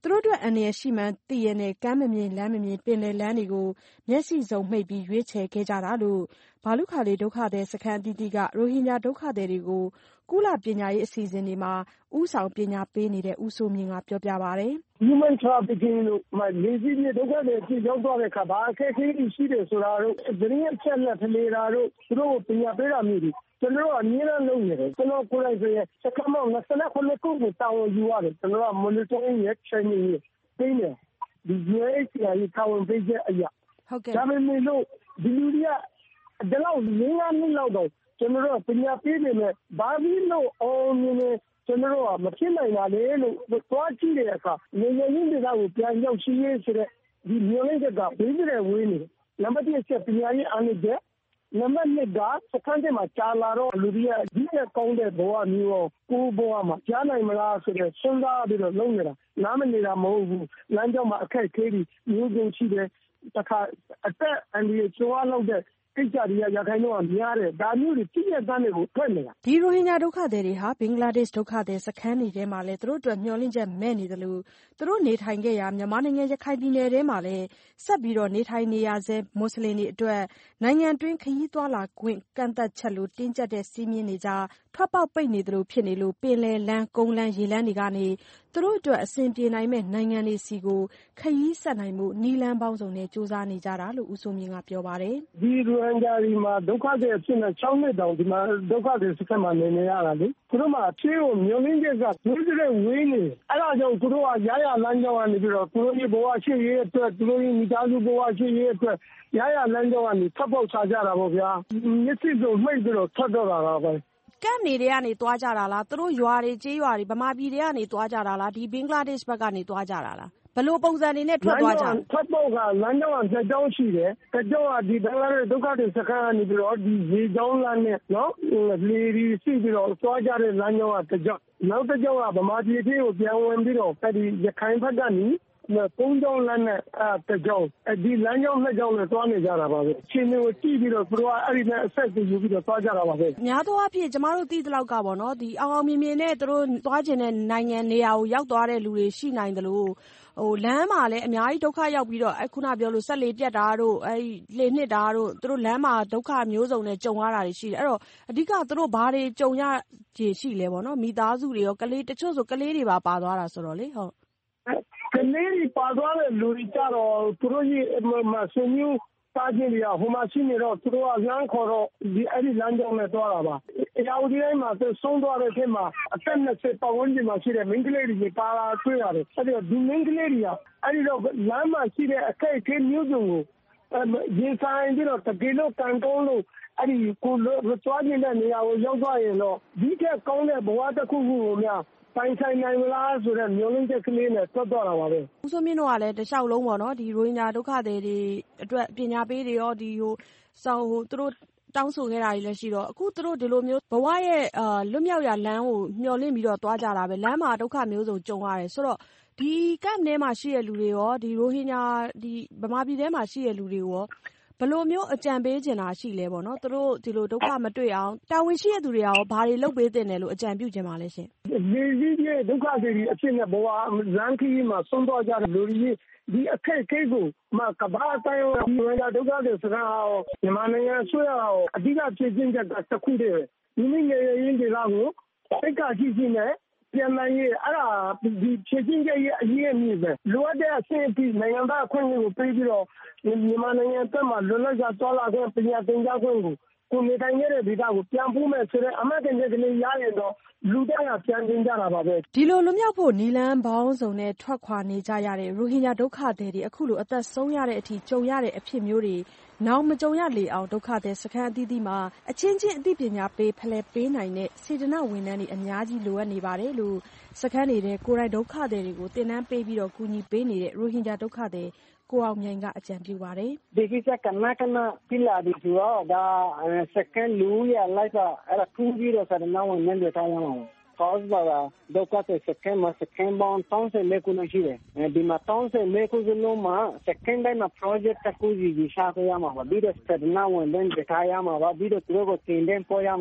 သူတို့အတွက်အန္တရာယ်ရှိမှန်းသိရတဲ့ကမ်းမမြင်လမ်းမမြင်ပင်လယ်လမ်းတွေကိုမျက်စိစုံမှိတ်ပြီးရွေးချယ်ခဲ့ကြတာလို့ဘာလုခါလီဒုက္ခသည်စခန်းအသီးသီးကရိုဟင်ဂျာဒုက္ခသည်တွေကိုကုလပညာရေးအစီအစဉ်တွေမှာဦးဆောင်ပညာပေးနေတဲ့ဦးစိုးမြင့်ကပြောပြပါတယ်။ Human trafficking လို့လေစီးမြေဒုက္ခသည်အဖြစ်ရောက်သွားတဲ့အခါဘာအခက်အခဲတွေရှိတယ်ဆိုတာတို့သတင်းအချက်အလက်ဖလှယ်တာတို့သူတို့ပညာပေးတာမျိုးတွေကျွန်တော်အမြဲတမ်းလုပ်နေတယ်ကျွန်တော်ကိုယ်တိုင်ဆိုရင်စက္ကန့်29ခုကိုတာဝန်ယူရတယ်ကျွန်တော်က monitoring ရဲ့ training ရဲ့ပေးနေဒီ UNHCR ရဲ့တာဝန်ပေးချက်အရာဟုတ်ကဲ့ဒါပေမဲ့လို့ဒီလူတွေကဒီလောက်5နှစ်လောက်တော့ကျွန်တော်ပညာပေးနေတယ်ဘာလို့လို့အောင်နေလဲကျွန်တော်ကမဖြစ်နိုင်ပါလေလို့သွားကြည့်တဲ့အခါနေရင်းတွေကကိုပြန်ရောက်ရှိရေးဆိုတဲ့ဒီမျိုးလေးကဝေးတဲ့ဝေးနေနံပါတ်1ချက်ပညာရေးအားနည်းချက်နံပါတ်2ကစခန်းထဲမှာကြာလာတော့လူတွေကဒီကကောင်းတဲ့ဘဝမျိုးကိုဘဝမှာကြားနိုင်မလားဆိုတဲ့စဉ်းစားပြီးတော့လုံးနေတာနားမနေတာမဟုတ်ဘူးလမ်းကြောင်းမှာအခက်အခဲတွေမျိုးစုံရှိတယ်တခါအသက်အန္တရာယ်ကျွမ်းလောက်တဲ့ကိစ္စတွေကရခိုင်တော့များတယ်ဒါမျိုးတွေပြည့်ရတဲ့ကိုထွက်နေတာဒီရိုဟင်ဂျာဒုက္ခသည်တွေဟာဘင်္ဂလားဒေ့ရှ်ဒုက္ခသည်စခန်းတွေထဲမှာလည်းသူတို့အတွက်မျှော်လင့်ချက်မဲ့နေတယ်လို့သူတို့နေထိုင်ခဲ့ရမြန်မာနိုင်ငံရခိုင်ပြည်နယ်ထဲမှာလည်းဆက်ပြီးတော့နေထိုင်နေရဆဲမွတ်စလင်တွေအတွက်နိုင်ငံတွင်းခရီးသွားလာခွင့်ကန့်သတ်ချက်လိုတင်းကျပ်တဲ့စီးမြင်တွေကြားထွက်ပေါက်ပိတ်နေတယ်လို့ဖြစ်နေလို့ပင်လယ်လမ်းကုန်းလမ်းရေလမ်းတွေကနေသူတို့အတွက်အဆင်ပြေနိုင်မဲ့နိုင်ငံတွေစီကိုခရီးဆက်နိုင်မှုနီလန်းပေါင်းစုံနဲ့စူးစမ်းနေကြတာလို့ဦးစိုးမြင့်ကပြောပါတယ်ဒီရိုဟင်ဂျာဒီမှာဒုက္ခသည်အဖြစ်နဲ့6နှစ်တောင်ဒီမှာဒုက္ခသည်စခန်းမှာနေရတာလေသူတို့မှာဖြေးကိုမျိုးရင်းချက်ကဝေးတဲ့ဝေးနေအဲ့ဒါကြောင့်သူတို့ကရရလမ်းကြောင်းကနေပြီးတော့သူတို့ရဲ့ဘဝရှိရေးအတွက်သူတို့ရဲ့မိသားစုဘဝရှိရေးအတွက်ရရလမ်းကြောင်းကနေထပ်ပေါက်ချကြတာပေါ့ဗျာမျက်စိစုံမှိတ်ပြီးတော့ထွက်တော့တာပါပဲကန့်နေတွေကနေသွားကြတာလားသူတို့ရွာတွေကြေးရွာတွေဗမာပြည်တွေကနေသွားကြတာလားဒီဘင်္ဂလားဒေ့ရှ်ဘက်ကနေသွားကြတာလားဘယ်လိုပုံစံတွေနဲ့ထွက်သွားကြထွက်ပေါက်ကလမ်းကြောင်းကကြောင်းရှိတယ်ကြောင်းကဒီဘင်္ဂလားဒေ့ရှ်ဒုက္ခသည်စခန်းကနေပြီးတော့ဒီရေကြောင်းလမ်းနဲ့နော်လေဒီရှိပြီးတော့သွားကြတဲ့လမ်းကြောင်းကကြောင်းနောက်တစ်ကြောင်းကဗမာပြည်ကိုပြန်ဝင်ပြီးတော့အဲဒီရခိုင်ဘက်ကနေကုန်းကြောင်းလမ်းနဲ့တကြောင်းဒီလမ်းကြောင်းနှစ်ကြောင်းနဲ့သွားနေကြတာပါပဲချင်းတွေကိုကြည့်ပြီးတော့သူတို့ကအဲ့ဒီနဲ့အဆက်ယူပြီးတော့သွားကြတာပါပဲများသောအားဖြင့်ကျမတို့သိသလောက်ကပေါ့နော်ဒီအောင်မြင်မြင်နဲ့သူတို့သွားခြင်းတဲ့နိုင်ငံနေရာကိုရောက်သွားတဲ့လူတွေရှိနိုင်တယ်လို့လမ်းမှာလည်းအများကြီးဒုက္ခရောက်ပြီးတော့ခုနပြောလို့ဆက်လေပြတ်တာတို့လေနှစ်တာတို့သူတို့လမ်းမှာဒုက္ခမျိုးစုံနဲ့ကြုံရတာတွေရှိတယ်အဲ့တော့အဓိကသူတို့ဘာတွေကြုံရကြရှိလဲပေါ့နော်မိသားစုတွေရောကလေးတချို့ဆိုကလေးတွေပါသွားတာဆိုတော့လေဟုတ်ကလေးတွေပါသွားတဲ့လူတွေကြတော့သူတို့ရဲ့ဆွေမျိုးသားချင်းတွေကဟိုမှာရှိနေတော့သူတို့ကလမ်းခေါ်တော့ဒီအဲ့ဒီလမ်းကြောင်းနဲ့သွားတာပါအရာဒီတိုင်းမှာသူဆုံးသွားတဲ့အချိန်မှာအသက်20ပတ်ဝန်းကျင်မှာရှိတဲ့မိန်းကလေးတွေပါလာတွေ့ရတယ်အဲ့ဒီဒီမိန်းကလေးတွေကအဲ့ဒီတော့လမ်းမှာရှိတဲ့အခက်အခဲမျိုးစုံကိုရင်ဆိုင်ပြီးတော့တကယ်လို့ကန်တုံးလို့အဲ့ဒီကိုသွားနေတဲ့နေရာကိုရောက်သွားရင်တော့ဒီကကောင်းတဲ့ဘဝတစ်ခုခုကိုများပိုင်ဆိုင်နိုင်မလားဆိုတဲ့မျိုးလင်းချက်ကလေးနဲ့ထွက်သွားတာပါပဲဦးစိုးမြင့်တို့ကလည်းတခြားလုံးပေါ့နော်ဒီရိုဟင်ဂျာဒုက္ခသည်တွေအတွက်ပညာပေးတွေရောဒီသူတို့တောင်းဆိုခဲ့တာတွေလည်းရှိတော့အခုသူတို့ဒီလိုမျိုးဘဝရဲ့လွတ်မြောက်ရာလမ်းကိုမျှော်လင့်ပြီးတော့သွားကြတာပဲလမ်းမှာဒုက္ခမျိုးစုံကြုံရတယ်ဆိုတော့ဒီကပ်ထဲမှာရှိတဲ့လူတွေရောဒီရိုဟင်ဂျာဒီဗမာပြည်ထဲမှာရှိတဲ့လူတွေရောဘယ်လိုမျိုးအကြံပေးချင်တာရှိလဲပေါ့နော်သူတို့ဒီလိုဒုက္ခမတွေ့အောင်တာဝန်ရှိတဲ့သူတွေရောဘာတွေလုပ်ပေးသင့်တယ်လို့အကြံပြုချင်ပါလဲရှင်ဒီကြီးဒုက္ခတွေအဖြစ်နဲ့ဘဝလမ်းခရီးမှာဆုံးသွားကြတဲ့လူတွေဒီအခက်အခဲကိုကဘာတိုင်းဒီဝေဒဒုက္ခတွေစကားမြန်မာနိုင်ငံဆွေးရအောင်အဓိကဖြည့်ချင်းချက်ကတစ်ခုတည်းပဲဒီနေ့ရင်းတွေကကိုစိတ်ကကြည့်ချင်းနဲ့ပြန်နိုင်ရေးအဲ့ဒါဒီဖြည့်ချင်းချက်ရဲ့အရေးအမြစ်ပဲလိုအပ်တဲ့အဆင့်အထိနိုင်ငံသားအခွင့်အရေးကိုပေးပြီးတော့မြန်မာနိုင်ငံအတွက်မှာလွတ်လပ်စွာသွားလာခွင့်ပညာသင်ကြားခွင့်ကိုနေထိုင်နေတဲ့ဒေသကိုပြန်ပို့မယ်ဆိုတဲ့အမှတ်တရကလေးရရင်တော့လူတိုင်းကပြန်တင်ကြတာပါပဲဒီလိုလွတ်မြောက်ဖို့နီလန်းပေါင်းစုံနဲ့ထွက်ခွာနေကြရတဲ့ရိုဟင်ဂျာဒုက္ခသည်တွေအခုလိုအသက်ဆုံးရတဲ့အထိကြုံရတဲ့အဖြစ်မျိုးတွေနောက်မကြုံရလေအောင်ဒုက္ခသည်စခန်းအသီးသီးမှာအချင်းချင်းအသိပညာပေးဖလှယ်ပေးနိုင်တဲ့စေတနာဝန်ထမ်းတွေအများကြီးလိုအပ်နေပါတယ်လို့စခန်းနေတဲ့ကိုယ်တိုင်ဒုက္ခသည်တွေကိုသင်တန်းပေးပြီးတော့ကူညီပေးနေတဲ့ရိုဟင်ဂျာဒုက္ခသည်ကိုအောင်မြိုင်ကအကြံပြုပါတယ်ဒီကိစ္စကနပြလာဒီဆိုတော့ဒါစကန်လူရလိုက်တာအဲ့ဒါကူပြီးတော့စတဲ့နောက်ဝင်နေတောင်းအောင်ကောင်းပါလားဒုက္ခတဲ့စကန်မှာစကန်ဘောင်း34ခုရှိတယ်ဒီမှာ34ခုစလုံးမှာစကန်တိုင်းမှာ project တစ်ခုကြီးရှားရမှာပါပြီးတော့စတဲ့နောက်ဝင်နေထားရမှာပါပြီးတော့သူတို့ကိုတင်တဲ့ပေါ်ရမှာပါ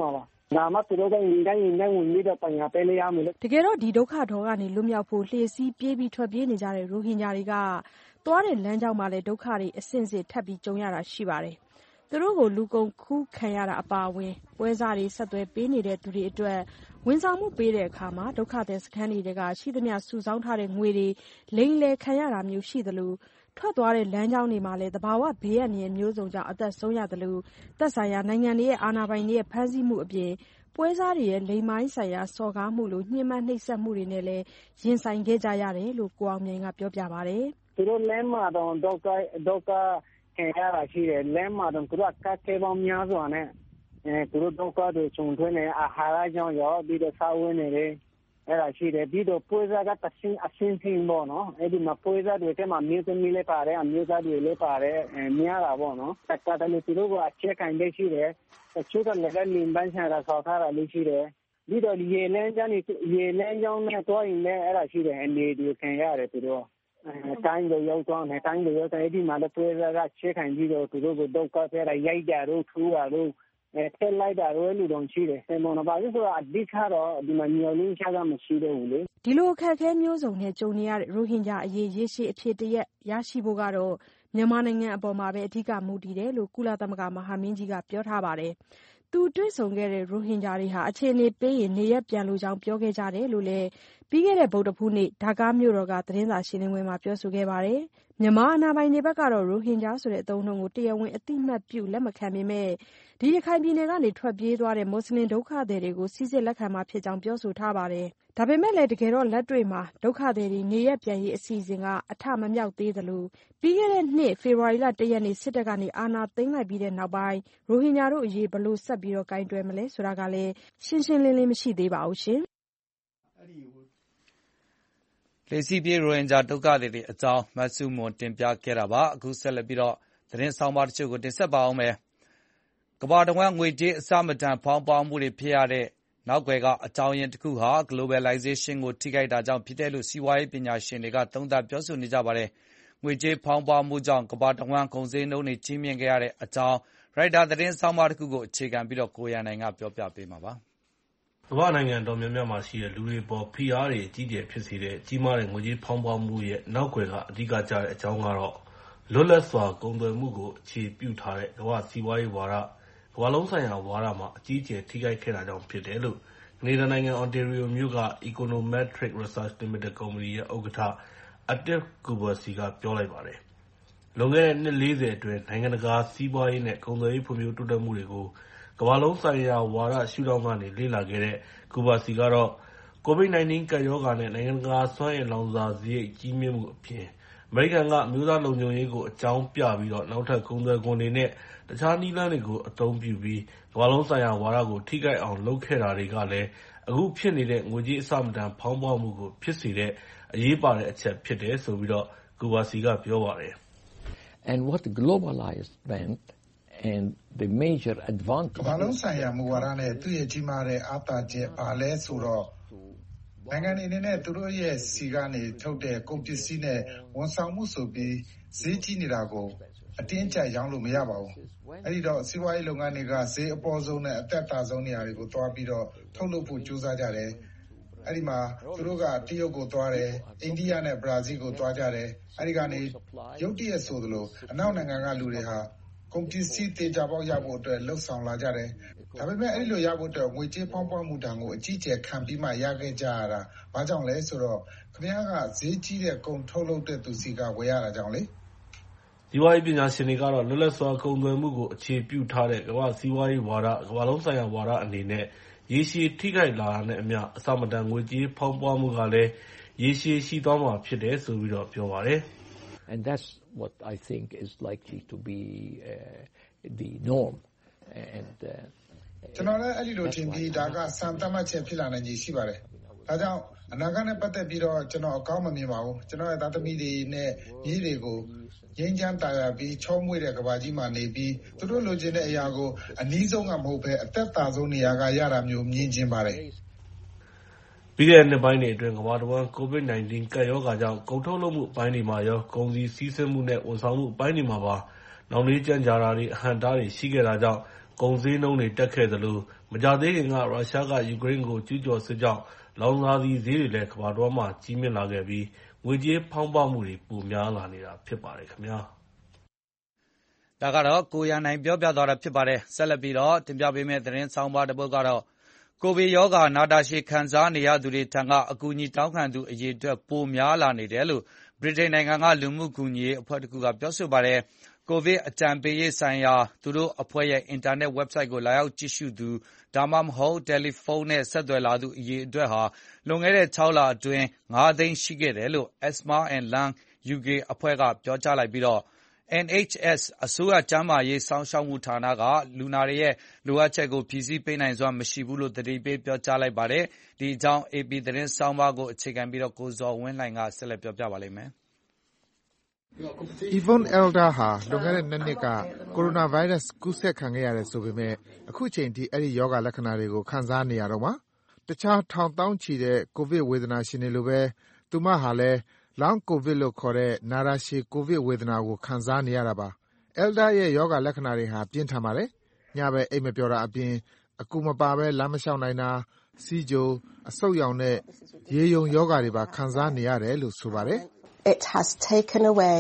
ဒါမှသူတို့ကရင်တိုင်းဝင်ပြီးတော့ပညာပေးလို့ရမယ်လို့တကယ်တော့ဒီဒုက္ခဒေါကနေလွတ်မြောက်ဖို့လှည့်စည်းပြေးပြီးထွက်ပြေးနေကြတဲ့ရိုဟင်ဂျာတွေကသွားတဲ့လမ်းကြောင်းမှာလည်းဒုက္ခတွေအဆင့်ဆင့်ထပ်ပြီးကြုံရတာရှိပါတယ်။သူတို့ကိုလူကုန်ကူးခံရတာအပါအဝင်ပွဲစားတွေဆက်သွယ်ပေးနေတဲ့သူတွေအတွက်ဝန်ဆောင်မှုပေးတဲ့အခါမှာဒုက္ခသည်စခန်းတွေကရှိသမျှစုဆောင်းထားတဲ့ငွေတွေလိမ်လည်ခံရတာမျိုးရှိသလိုထွက်သွားတဲ့လမ်းကြောင်းတွေမှာလည်းသဘာဝဘေးအန္တရာယ်မျိုးစုံကြောင့်အသက်ဆုံးရသလိုသက်ဆိုင်ရာနိုင်ငံတွေရဲ့အာဏာပိုင်တွေရဲ့ဖမ်းဆီးမှုအပြင်ပွဲစားတွေရဲ့လိင်ပိုင်းဆိုင်ရာစော်ကားမှုလိုညှဉ်းပန်းနှိပ်စက်မှုတွေနဲ့လည်းရင်ဆိုင်ခဲ့ကြရတယ်လို့ကိုအောင်မြိုင်ကပြောပြပါတယ်။သူတို့လမ်းမှာတော့ဒုက္ခခံရတာရှိတယ်လမ်းမှာတော့သူတို့ကတ်ခဲပေါင်းများစွာနဲ့သူတို့ဒုက္ခတွေခြုံထွေးနေအာဟာရကြောင့်ရောပြီးတော့စားဝတ်နေတယ်အဲ့ဒါရှိတယ်ပြီးတော့ပွဲစားကတဆင်းအဆင်းဆင်းပေါ့နော်အဲ့ဒီမှာပွဲစားတွေထဲမှာမျိုးသမီးလေးပါတယ်အမျိုးသားတွေလည်းပါတယ်များတာပေါ့နော်တက္ကသိုလ်သူတို့ကအချက်ခံလေးရှိတယ်တချို့ကလည်းလင်းပန်းချတာဆောက်ထားတာလေးရှိတယ်ပြီးတော့ရေလမ်းကြောင်းနဲ့တွားရင်လည်းအဲ့ဒါရှိတယ်အနေဒီခံရတယ်သူတို့တိုင်းကိုရောက်သွားတယ်တိုင်းကိုရောက်တဲ့ဒီမှာလည်းပွဲစားကချက်ခံပြီးတော့သူတို့ကိုဒုက္ခထဲရိုက်ကြတော့ထူတာတော့ထက်လိုက်တာတော့လူတော်ရှိတယ်ဆယ်မော်နပါလို့ဆိုတော့အဓိကတော့ဒီမှာညော်လင်းချကမရှိတော့ဘူးလေဒီလိုအခက်အခဲမျိုးစုံနဲ့ကြုံနေရတဲ့ရိုဟင်ဂျာအရေးရေရှည်အဖြစ်တရက်ရရှိဖို့ကတော့မြန်မာနိုင်ငံအပေါ်မှာပဲအဓိကမူတည်တယ်လို့ကုလသမဂ္ဂမဟာမင်းကြီးကပြောထားပါတယ်သူတွေ့ဆုံခဲ့တဲ့ရိုဟင်ဂျာတွေဟာအခြေအနေပေးရင်နေရက်ပြန်လို့ကြောင်းပြောခဲ့ကြတယ်လို့လည်းပြီးခဲ့တဲ့ဗုဒ္ဓဖူးနေ့ဒါကာမြို့တော်ကသတင်းစာရှင်းလင်းပွဲမှာပြောဆိုခဲ့ပါတယ်မြန်မာအာဏာပိုင်တွေဘက်ကတော့ရိုဟင်ဂျာဆိုတဲ့အသုံးအနှုန်းကိုတရားဝင်အသိမှတ်ပြုလက်မခံပေမဲ့ဒီရခိုင်ပြည်နယ်ကနေထွက်ပြေးသွားတဲ့မွတ်စလင်ဒုက္ခသည်တွေကိုစိစစ်လက်ခံမှာဖြစ်ကြောင်းပြောဆိုထားပါတယ်။ဒါပေမဲ့လည်းတကယ်တော့လက်တွေ့မှာဒုက္ခသည်တွေနေရက်ပြန်ရေးအစီအစဉ်ကအထမမြောက်သေးသလိုပြီးခဲ့တဲ့နှစ်ဖေဖော်ဝါရီလ1ရက်နေ့စစ်တပ်ကနေအာဏာသိမ်းလိုက်ပြီးတဲ့နောက်ပိုင်းရိုဟင်ဂျာတို့အရေးဘယ်လိုဆက်ပြီးတော့ကင်တွယ်မလဲဆိုတာကလည်းရှင်းရှင်းလင်းလင်းမရှိသေးပါဘူးရှင်။လှည့်စည်းပြေးရိုဟင်ဂျာဒုက္ခသည်တွေအကြောင်းမဆုမွန်တင်ပြခဲ့တာပါအခုဆက်လက်ပြီးတော့သတင်းဆောင်ပါတချို့ကိုတင်ဆက်ပါအောင်မယ်ကမ္ဘာတဝန်းငွေကြေးအစမတန်ဖောင်းပွားမှုတွေဖြစ်ရတဲ့နောက်ွယ်ကအကြောင်းရင်းတစ်ခုဟာ globalization ကိုထိခိုက်တာကြောင့်ဖြစ်တယ်လို့စီးပွားရေးပညာရှင်တွေကသုံးသပ်ပြောဆိုနေကြပါတယ်ငွေကြေးဖောင်းပွားမှုကြောင့်ကမ္ဘာတဝန်းကုန်စည်နှုန်းတွေကြီးမြင့်ခဲ့ရတဲ့အကြောင်းရိုက်တာသတင်းဆောင်ပါတစ်ခုကိုအခြေခံပြီးတော့ကိုရန်နိုင်ကပြောပြပေးမှာပါကမ္ဘာနိုင်ငံတော်များများမှာရှိတဲ့လူတွေပေါ်ဖိအားတွေအကြီးကျယ်ဖြစ်စေတဲ့ကြီးမားတဲ့ငွေကြေးဖောင်းပွားမှုရဲ့နောက်ွယ်ကအဓိကကျတဲ့အကြောင်းကတော့လွတ်လပ်စွာကုန်သွယ်မှုကိုအခြေပြုထားတဲ့ကမ္ဘာစီးပွားရေးဝါဒကမ္ဘာလုံးဆိုင်ရာဝါဒမှာအကြီးအကျယ်ထိခိုက်ခဲ့တာကြောင့်ဖြစ်တယ်လို့ကနေဒါနိုင်ငံ Ontario မြို့က Econometric Research Limited ကုမ္ပဏီရဲ့ဥက္ကဋ္ဌ Atif Kubarsi ကပြောလိုက်ပါတယ်။လွန်ခဲ့တဲ့နှစ်40အတွင်းနိုင်ငံတကာစီးပွားရေးနဲ့ကုန်သွယ်ရေးဖွံ့ဖြိုးတိုးတက်မှုတွေကိုကမ္ဘာလုံးဆိုင်ရာဝါဒရှုထောင့်ကနေလေ့လာခဲ့တဲ့ Kubarsi ကတော့ COVID-19 ကပ်ရောဂါနဲ့နိုင်ငံတကာစွမ်းအင်လောင်စာစရိတ်ကြီးမြင့်မှုအပြင်အမေရိကန်ကအမျိုးသားလုံခြုံရေးကိုအကြောင်းပြပြီးတော့နောက်ထပ်ကုန်သွယ်ခွန်တွေနဲ့တခြားနည်းလမ်းတွေကိုအသုံးပြုပြီးကမ္ဘာလုံးဆိုင်ရာဝါဒကိုထိခိုက်အောင်လုပ်ခဲ့တာတွေကလည်းအခုဖြစ်နေတဲ့ငွေကြေးအဆမတန်ဖောင်းပွားမှုကိုဖြစ်စေတဲ့အရေးပါတဲ့အချက်ဖြစ်တယ်ဆိုပြီးတော့ Kubarsi ကပြောပါတယ်။ And what globalized meant and the major advantage ကမ္ဘာလုံးဆိုင်ရာမူဝါဒနဲ့သူ့ရဲ့ကြီးမားတဲ့အားသာချက်ပါလဲဆိုတော့နိုင်ငံအနေနဲ့သူတို့ရဲ့စီကနေထုတ်တဲ့ကုန်ပစ္စည်းနဲ့ဝန်ဆောင်မှုဆိုပြီးဈေးကြီးနေတာကိုအတင်းကျပ်ရောင်းလို့မရပါဘူး။အဲဒီတော့စီးပွားရေးလုပ်ငန်းတွေကဈေးအပေါ်ဆုံးနဲ့အသက်သာဆုံးနေရာတွေကိုသွားပြီးတော့ထုတ်လုပ်ဖို့ကြိုးစားကြတယ်။အဲဒီမှာသူတို့ကတရုတ်ကိုသွားတယ်၊အိန္ဒိယနဲ့ဘရာဇီးကိုသွားကြတယ်။အဲဒီကနေရုတ်တရက်ဆိုသလိုအနောက်နိုင်ငံကလူတွေဟာကုန်ပစ္စည်းသေချာပေါက်ရဖို့အတွက်လှုပ်ဆောင်လာကြတယ်။ဒါပေမဲ့အဲဒီလိုရဖို့အတွက်ငွေကြေးဖောင်းပွမှုတန်ကိုအကြီးကျယ်ခံပြီးမှရခဲ့ကြရတာ။ဘာကြောင့်လဲဆိုတော့ခင်ဗျားကဈေးကြီးတဲ့ကုန်ထုတ်လုပ်တဲ့သူစီကဝယ်ရတာကြောင့်လေ။စီးပွားရေးပညာရှင်တွေကတော့လွတ်လပ်စွာကုန်သွယ်မှုကိုအခြေပြုထားတဲ့ကမ္ဘာစီးပွားရေးဝါဒကမ္ဘာလုံးဆိုင်ရာဝါဒအနေနဲ့ရေရှည်ထိခိုက်လာတာနဲ့အမျှအဆမတန်ငွေကြေးဖောင်းပွားမှုကလည်းရေရှည်ရှိသွားမှာဖြစ်တယ်ဆိုပြီးတော့ပြောပါတယ်။ And that's what I think is likely to be the norm and ကျွန်တော်လည်းအဲ့ဒီလိုထင်ပြီးဒါကစံသတ်မှတ်ချက်ဖြစ်လာနိုင်ကြီးရှိပါတယ်။ဒါကြောင့်အနာဂတ်နဲ့ပတ်သက်ပြီးတော့ကျွန်တော်အကောင်းမမြင်ပါဘူး။ကျွန်တော်ရဲ့သားသမီးတွေနဲ့မြေးတွေကိုငြိမ်းချမ်းသာယာပြီးချောမွေ့တဲ့ကမ္ဘာကြီးမှာနေပြီးသူတို့လိုချင်တဲ့အရာကိုအနည်းဆုံးကမဟုတ်ဘဲအသက်သာဆုံးနေရာကရတာမျိုးမြင်ချင်ပါတယ်။ပြီးခဲ့တဲ့နှစ်ပိုင်းတွေအတွင်းကမ္ဘာတဝန်း COVID-19 ကပ်ရောဂါကြောင့်ကုန်ထုတ်လုပ်မှုအပိုင်းတွေမှာရောကုန်စည်စီးဆင်းမှုနဲ့ဝန်ဆောင်မှုအပိုင်းတွေမှာပါနှောင့်နှေးကြန့်ကြာတာတွေအဟန့်အတားတွေရှိခဲ့တာကြောင့်ကုန်ဈေးနှုန်းတွေတက်ခဲ့သလိုမကြာသေးခင်ကရုရှားကယူကရိန်းကိုကျူးကျော်စစ်ကြောင့်လောင်စာဆီဈေးတွေလည်းကမ္ဘာတဝန်းမှာကြီးမြင့်လာခဲ့ပြီးငွေကြေးဖောင်းပွမှုတွေပိုများလာနေတာဖြစ်ပါတယ်ခင်ဗျာဒါကတော့ကိုရန်နိုင်ပြောပြသွားတာဖြစ်ပါတယ်ဆက်လက်ပြီးတော့တင်ပြပေးမယ့်သတင်းဆောင်ပါတစ်ပုဒ်ကတော့ကိုဗစ်ရောဂါနာတာရှည်ခံစားနေရသူတွေထံကအကူအညီတောင်းခံသူအရေအတွက်ပိုများလာနေတယ်လို့ဗြိတိန်နိုင်ငံကလူမှုကူညီရေးအဖွဲ့တစ်ခုကပြောဆိုပါတယ်ကိုဗစ်အကြံပေးရေးဆိုင်ရာသူတို့အဖွဲ့ရဲ့အင်တာနက် website ကိုလာရောက်ကြည့်ရှုသူဒါမှမဟုတ်တယ်လီဖုန်းနဲ့ဆက်သွယ်လာသူအရေအတွက်ဟာလွန်ခဲ့တဲ့6လအတွင်း9သိန်းရှိခဲ့တယ်လို့ Asthma and Lung UK အဖွဲ့ကပြောကြားလိုက်ပြီးတော့ NHS အစိုးရကျန်းမာရေးစောင့်ရှောက်မှုဌာနကလူနာတွေရဲ့လိုအပ်ချက်ကိုဖြည့်ဆည်းပေးနိုင်စွမ်းမရှိဘူးလို့သတိပေးပြောကြားလိုက်ပါတယ်ဒီအကြောင်း AP သတင်းဆောင်းပါးကိုအခြေခံပြီးတော့ကိုဇော်ဝင်းလှိုင်ကဆက်လက်ပြောပြပါလိမ့်မယ် Yvonne Elder ဟာလွန်ခဲ့တဲ့2နှစ်ကကိုရိုနာဗိုင်းရပ်စ်ကူးစက်ခံခဲ့ရတယ်ဆိုပေမဲ့အခုချိန်ထိအဲ့ဒီရောဂါလက္ခဏာတွေကိုခံစားနေရတော့မှာတခြားထောင်တောင်းချီတဲ့ကိုဗစ်ဝေဒနာရှင်တွေလိုပဲသူမဟာလည်း Long COVID လို့ခေါ်တဲ့နာတာရှည်ကိုဗစ်ဝေဒနာကိုခံစားနေရတာပါ Elder ရဲ့ရောဂါလက္ခဏာတွေဟာပြင်းထန်ပါတယ်ညဘက်အိပ်မပျော်တာအပြင်အကူမပါပဲလမ်းမလျှောက်နိုင်တာစီးကြိုအဆုတ်ရောင်နဲ့ရေယုံယောဂါတွေပါခံစားနေရတယ်လို့ဆိုပါတယ် It has taken away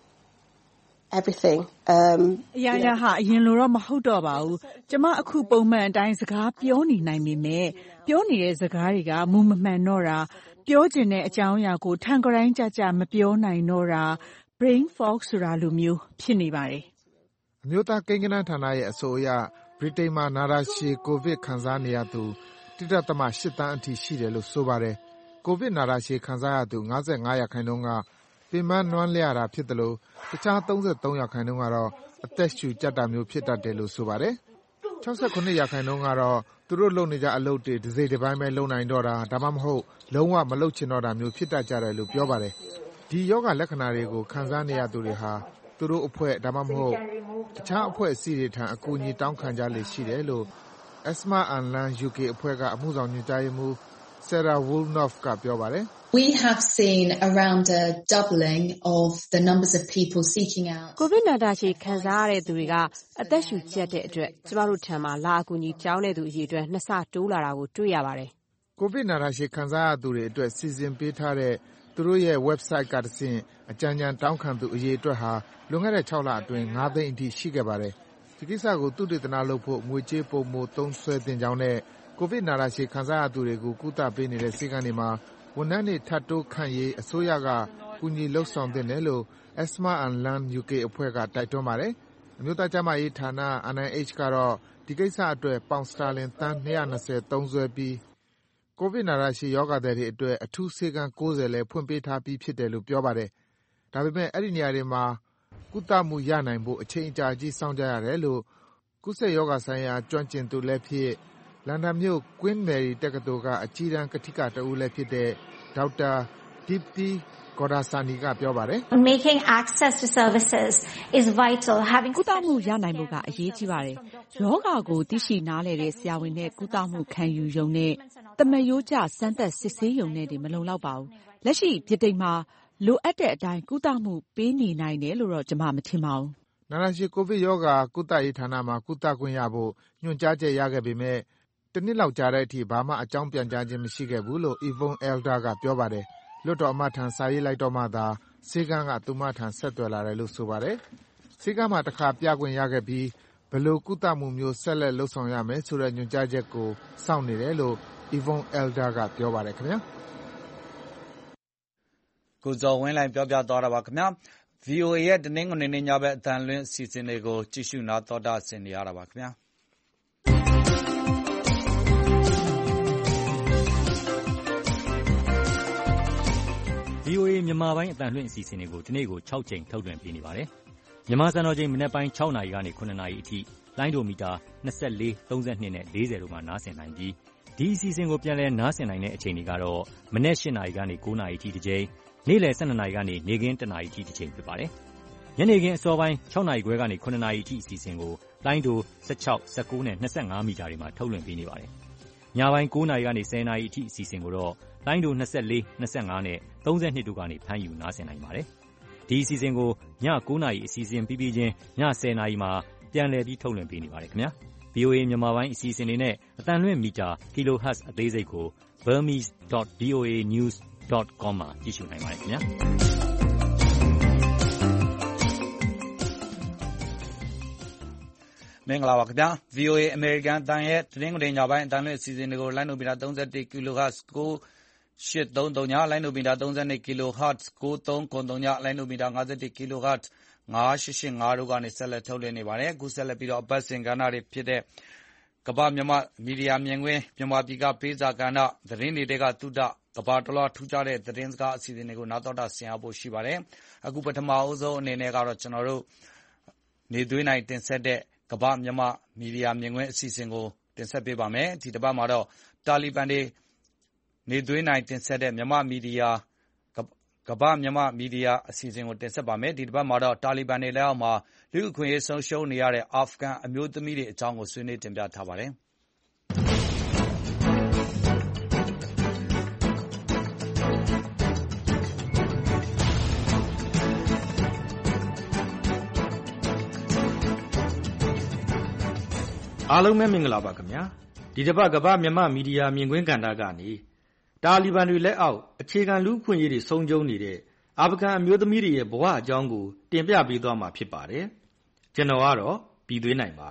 everything အရာဟာအရင်လိုတော့မဟုတ်တော့ပါဘူးကျမအခုပုံမှန်အတိုင်းစကားပြောနေနိုင်ပေမဲ့ပြောနေတဲ့စကားတွေကမူမမှန်တော့တာပြောချင်တဲ့အကြောင်းအရာကိုထန်ကရိုင်းကြကြမပြောနိုင်တော့တာ brain fog ဆိုတာလိုမျိုးဖြစ်နေပါတယ်အမျိုးသားကိန်းဂဏန်းဌာနရဲ့အဆိုအရဗြိတိန်မှာနာတာရှည်ကိုဗစ်ခံစားနေရသူ 1.8 သန်းအထိရှိတယ်လို့ဆိုပါတယ်ကိုဗစ်နာတာရှည်ခံစားရသူ 55% ကပင်ပန်းနွမ်းလျတာဖြစ်တယ်လို့တခြား 33% ကတော့အသက်ရှူကြပ်တာမျိုးဖြစ်တတ်တယ်လို့ဆိုပါတယ် 69% ကတော့သူတို့လုပ်နေကြအလုပ်တွေတစ်စိတ်တစ်ပိုင်းပဲလုပ်နိုင်တော့တာဒါမှမဟုတ်လုံးဝမလုပ်ချင်တော့တာမျိုးဖြစ်တတ်ကြတယ်လို့ပြောပါတယ်ဒီယောဂလက္ခဏာတွေကိုခံစားနေရသူတွေဟာသူတို့အဖွဲ့ဒါမှမဟုတ်တခြားအဖွဲ့အစည်းတွေထံအကူအညီတောင်းခံကြလေရှိတယ်လို့ Asthma and Lung UK အဖွဲ့ကအမှုဆောင်ညွှန်ကြားရေးမှူး Sarah Woolnough ကပြောပါတယ် We have seen around a doubling of the numbers of people seeking out. ကိုဗစ်နာတာရှည်ခံစားရတဲ့သူတွေကအသက်ရှူကျပ်တဲ့အတွက်ကျမတို့ထံမှာလာအကူအညီတောင်းတဲ့သူအရေအတွက်2ဆတိုးလာတာကိုတွေ့ရပါတယ်။ကိုဗစ်နာတာရှည်ခံစားရသူတွေအတွက်စီစဉ်ပေးထားတဲ့သူတို့ရဲ့ website ကတဆင့်အကြံဉာဏ်တောင်းခံသူအရေအတွက်ဟာလွန်ခဲ့တဲ့6လအတွင်း9သိန်းအထိရှိခဲ့ပါတယ်။ဒီကိစ္စကိုသုတေသနလုပ်ဖို့ငွေကြေးပုံမှုသုံးစွဲတင်ကြောင်းနဲ့ကိုဗစ်နာတာရှည်ခံစားရသူတွေကိုကုသပေးနေတဲ့ဆေးကမ်းတွေမှာဝန်ထမ်းတွေထပ်တိုးခန့်ရေးအစိုးရကကူညီလှုပ်ဆောင်သင့်တယ်လို့ Asthma and Lung UK အဖွဲ့ကတိုက်တွန်းပါတယ်။အမျိုးသားကျန်းမာရေးဌာန NIH ကတော့ဒီကိစ္စအတွက်ပေါင်စတာလင်သန်း220သုံးစွဲပြီးကိုဗစ်နာတာရှည်ရောဂါသည်တွေအတွက်အထူးဆေးကမ်း90လည်းဖွင့်ပေးထားပြီးဖြစ်တယ်လို့ပြောပါတယ်။ဒါပေမဲ့အဲ့ဒီနေရာတွေမှာကုသမှုရနိုင်ဖို့အချိန်အကြာကြီးစောင့်ကြရတယ်လို့ကုသရောဂါဆိုင်ရာကျွမ်းကျင်သူလည်းဖြစ်လန်ဒန်မြို့ Queen Mary တက္ကသိုလ်ကအကြီးတန်းကထိကတဦးလည်းဖြစ်တဲ့ဒေါက်တာ Deepti Godasani ကပြောပါတယ် Making access to services is vital. Having ကုသမှုရနိုင်ဖို့ကအရေးကြီးပါတယ်။ယောဂါကိုသိရှိနားလည်တဲ့ဆရာဝန်နဲ့ကုသမှုခံယူရုံနဲ့တမယိုးကျစမ်းသပ်စစ်ဆေးရုံနဲ့မလုံလောက်ပါဘူး။လက်ရှိဗြိတိန်မှာလိုအပ်တဲ့အတိုင်းကုသမှုပေးနေနိုင်တယ်လို့တော့ကျွန်မမထင်ပါဘူး။နာတာရှည်ကိုဗစ်ရောဂါကုသရေးဌာနမှာကုသခွင့်ရဖို့ညွှန်ကြားချက်ရခဲ့ပေမဲ့တနစ်လောက်ကြာတဲ့အထိဘာမှအကြောင်းပြန်ကြားခြင်းမရှိခဲ့ဘူးလို့ Yvonne Elder ကပြောပါတယ်။လွတ်တော်အမတ်ထံစာရေးလိုက်တော့မှသာဆေးကမ်းကသူမထံဆက်သွယ်လာတယ်လို့ဆိုပါတယ်။ဆေးကမ်းမှာတစ်ခါပြခွင့်ရခဲ့ပြီးဘယ်လိုကုသမှုမျိုးဆက်လက်လုပ်ဆောင်ရမယ်ဆိုတဲ့ညွှန်ကြားချက်ကိုစောင့်နေတယ်လို့ Yvonne Elder ကပြောပါတယ်ခင်ဗျာ။ကိုဇော်ဝင်းလှိုင်ပြောပြသွားတာပါခင်ဗျာ။ VOA ရဲ့တနင်္ဂနွေနေ့ညဘက်အသံလွှင့်အစီအစဉ်တွေကိုကြည့်ရှုနားတော်တာဆင်နေရတာပါခင်ဗျာ။ VOA မြန်မာပိုင်းအသံလွှင့်အစီအစဉ်တွေကိုဒီနေ့ကို6ချိန်ထုတ်လွှင့်ပေးနေပါတယ်။မြန်မာစံတော်ချိန်မနက်ပိုင်း6နာရီကနေ9နာရီအထိလိုင်းဒိုမီတာ24 32နဲ့40တို့မှာနားဆင်နိုင်ပြီးဒီအစီအစဉ်ကိုပြန်လည်နားဆင်နိုင်တဲ့အချိန်တွေကတော့မနက်8နာရီကနေ9နာရီအထိတစ်ချိန်နေ့လယ်12နာရီကနေနေ့ခင်း1နာရီအထိတစ်ချိန်ဖြစ်ပါတယ်။ညနေခင်းအစောပိုင်း6နာရီခွဲကနေ9နာရီအထိအစီအစဉ်ကိုလိုင်းဒို16 19နဲ့25မီတာတွေမှာထုတ်လွှင့်ပေးနေပါတယ်။ညပိုင်း9နာရီကနေ10နာရီအထိအစီအစဉ်ကိုတော့လိုင်းဒို24 25နဲ့32တို့ကနေဖမ်းယူနားဆင်နိုင်ပါတယ်။ဒီအစီအစဉ်ကိုည9နာရီအစီအစဉ်ပြီးပြီးချင်းည10နာရီမှာပြန်လည်ပြီးထုတ်လွှင့်ပေးနေပါတယ်ခင်ဗျာ။ VOA မြန်မာပိုင်းအစီအစဉ်တွေနဲ့အသံလွှင့်မီတာ kilohertz အသေးစိတ်ကို burmese.voanews.com မှာကြည့်ရှုနိုင်ပါတယ်ခင်ဗျာမင်္ဂလာပါခင်ဗျာ VOA အမေရိကန်အသံရဲ့သတင်းကြိုညပိုင်းအသံလွှင့်အစီအစဉ်တွေကိုလိုင်းနိုမီတာ31 kHz 9833 လိုင်းနိုမီတာ32 kHz 9390လိုင်းနိုမီတာ51 kHz 9885တို့ကနေဆက်လက်ထုတ်လွှင့်နေပါတယ်အခုဆက်လက်ပြီးတော့အပတ်စဉ်ကဏ္ဍတွေဖြစ်တဲ့ကမ္ဘာမြန်မာမီဒီယာမြင်ကွင်းမြန်မာပြည်ကပေးစာကဏ္ဍသတင်းတွေကသုတကမ္ဘာတလွှားထူးခြားတဲ့သတင်းစကားအစီအစဉ်တွေကိုနားတော်တာဆင်အားဖို့ရှိပါတယ်အခုပထမအဆုံးအနေနဲ့ကတော့ကျွန်တော်တို့နေသွင်းနိုင်တင်ဆက်တဲ့ကမ္ဘာမြန်မာမီဒီယာမြင်ကွင်းအစီအစဉ်ကိုတင်ဆက်ပေးပါမယ်ဒီတစ်ပတ်မှာတော့တာလီဘန်တွေနေသွင်းနိုင်တင်ဆက်တဲ့မြန်မာမီဒီယာကမ္ဘာမြန်မာမီဒီယာအစီအစဉ်ကိုတင်ဆက်ပါမယ်ဒီတစ်ပတ်မှာတော့တာလီဘန်တွေလက်အောက်မှာလူ့အခွင့်အရေးဆုံးရှုံးနေရတဲ့အာဖဂန်အမျိုးသမီးတွေအကြောင်းကိုဆွေးနွေးတင်ပြထားပါတယ်အားလုံးပဲမင်္ဂလာပါခင်ဗျာဒီတစ်ပတ်ကမ္ဘာမြန်မာမီဒီယာမြင်ကွင်းကဏ္ဍကနေတာလီဘန်တွေလက်အောက်အခြေခံလူ့အခွင့်အရေးတွေဆုံးရှုံးနေတဲ့အာဖဂန်အမျိုးသမီးတွေရဲ့ဘဝအကြောင်းကိုတင်ပြပေးသွားမှာဖြစ်ပါတယ်ကျွန်တော်ကတော့ပြည်သွင်းနိုင်ပါ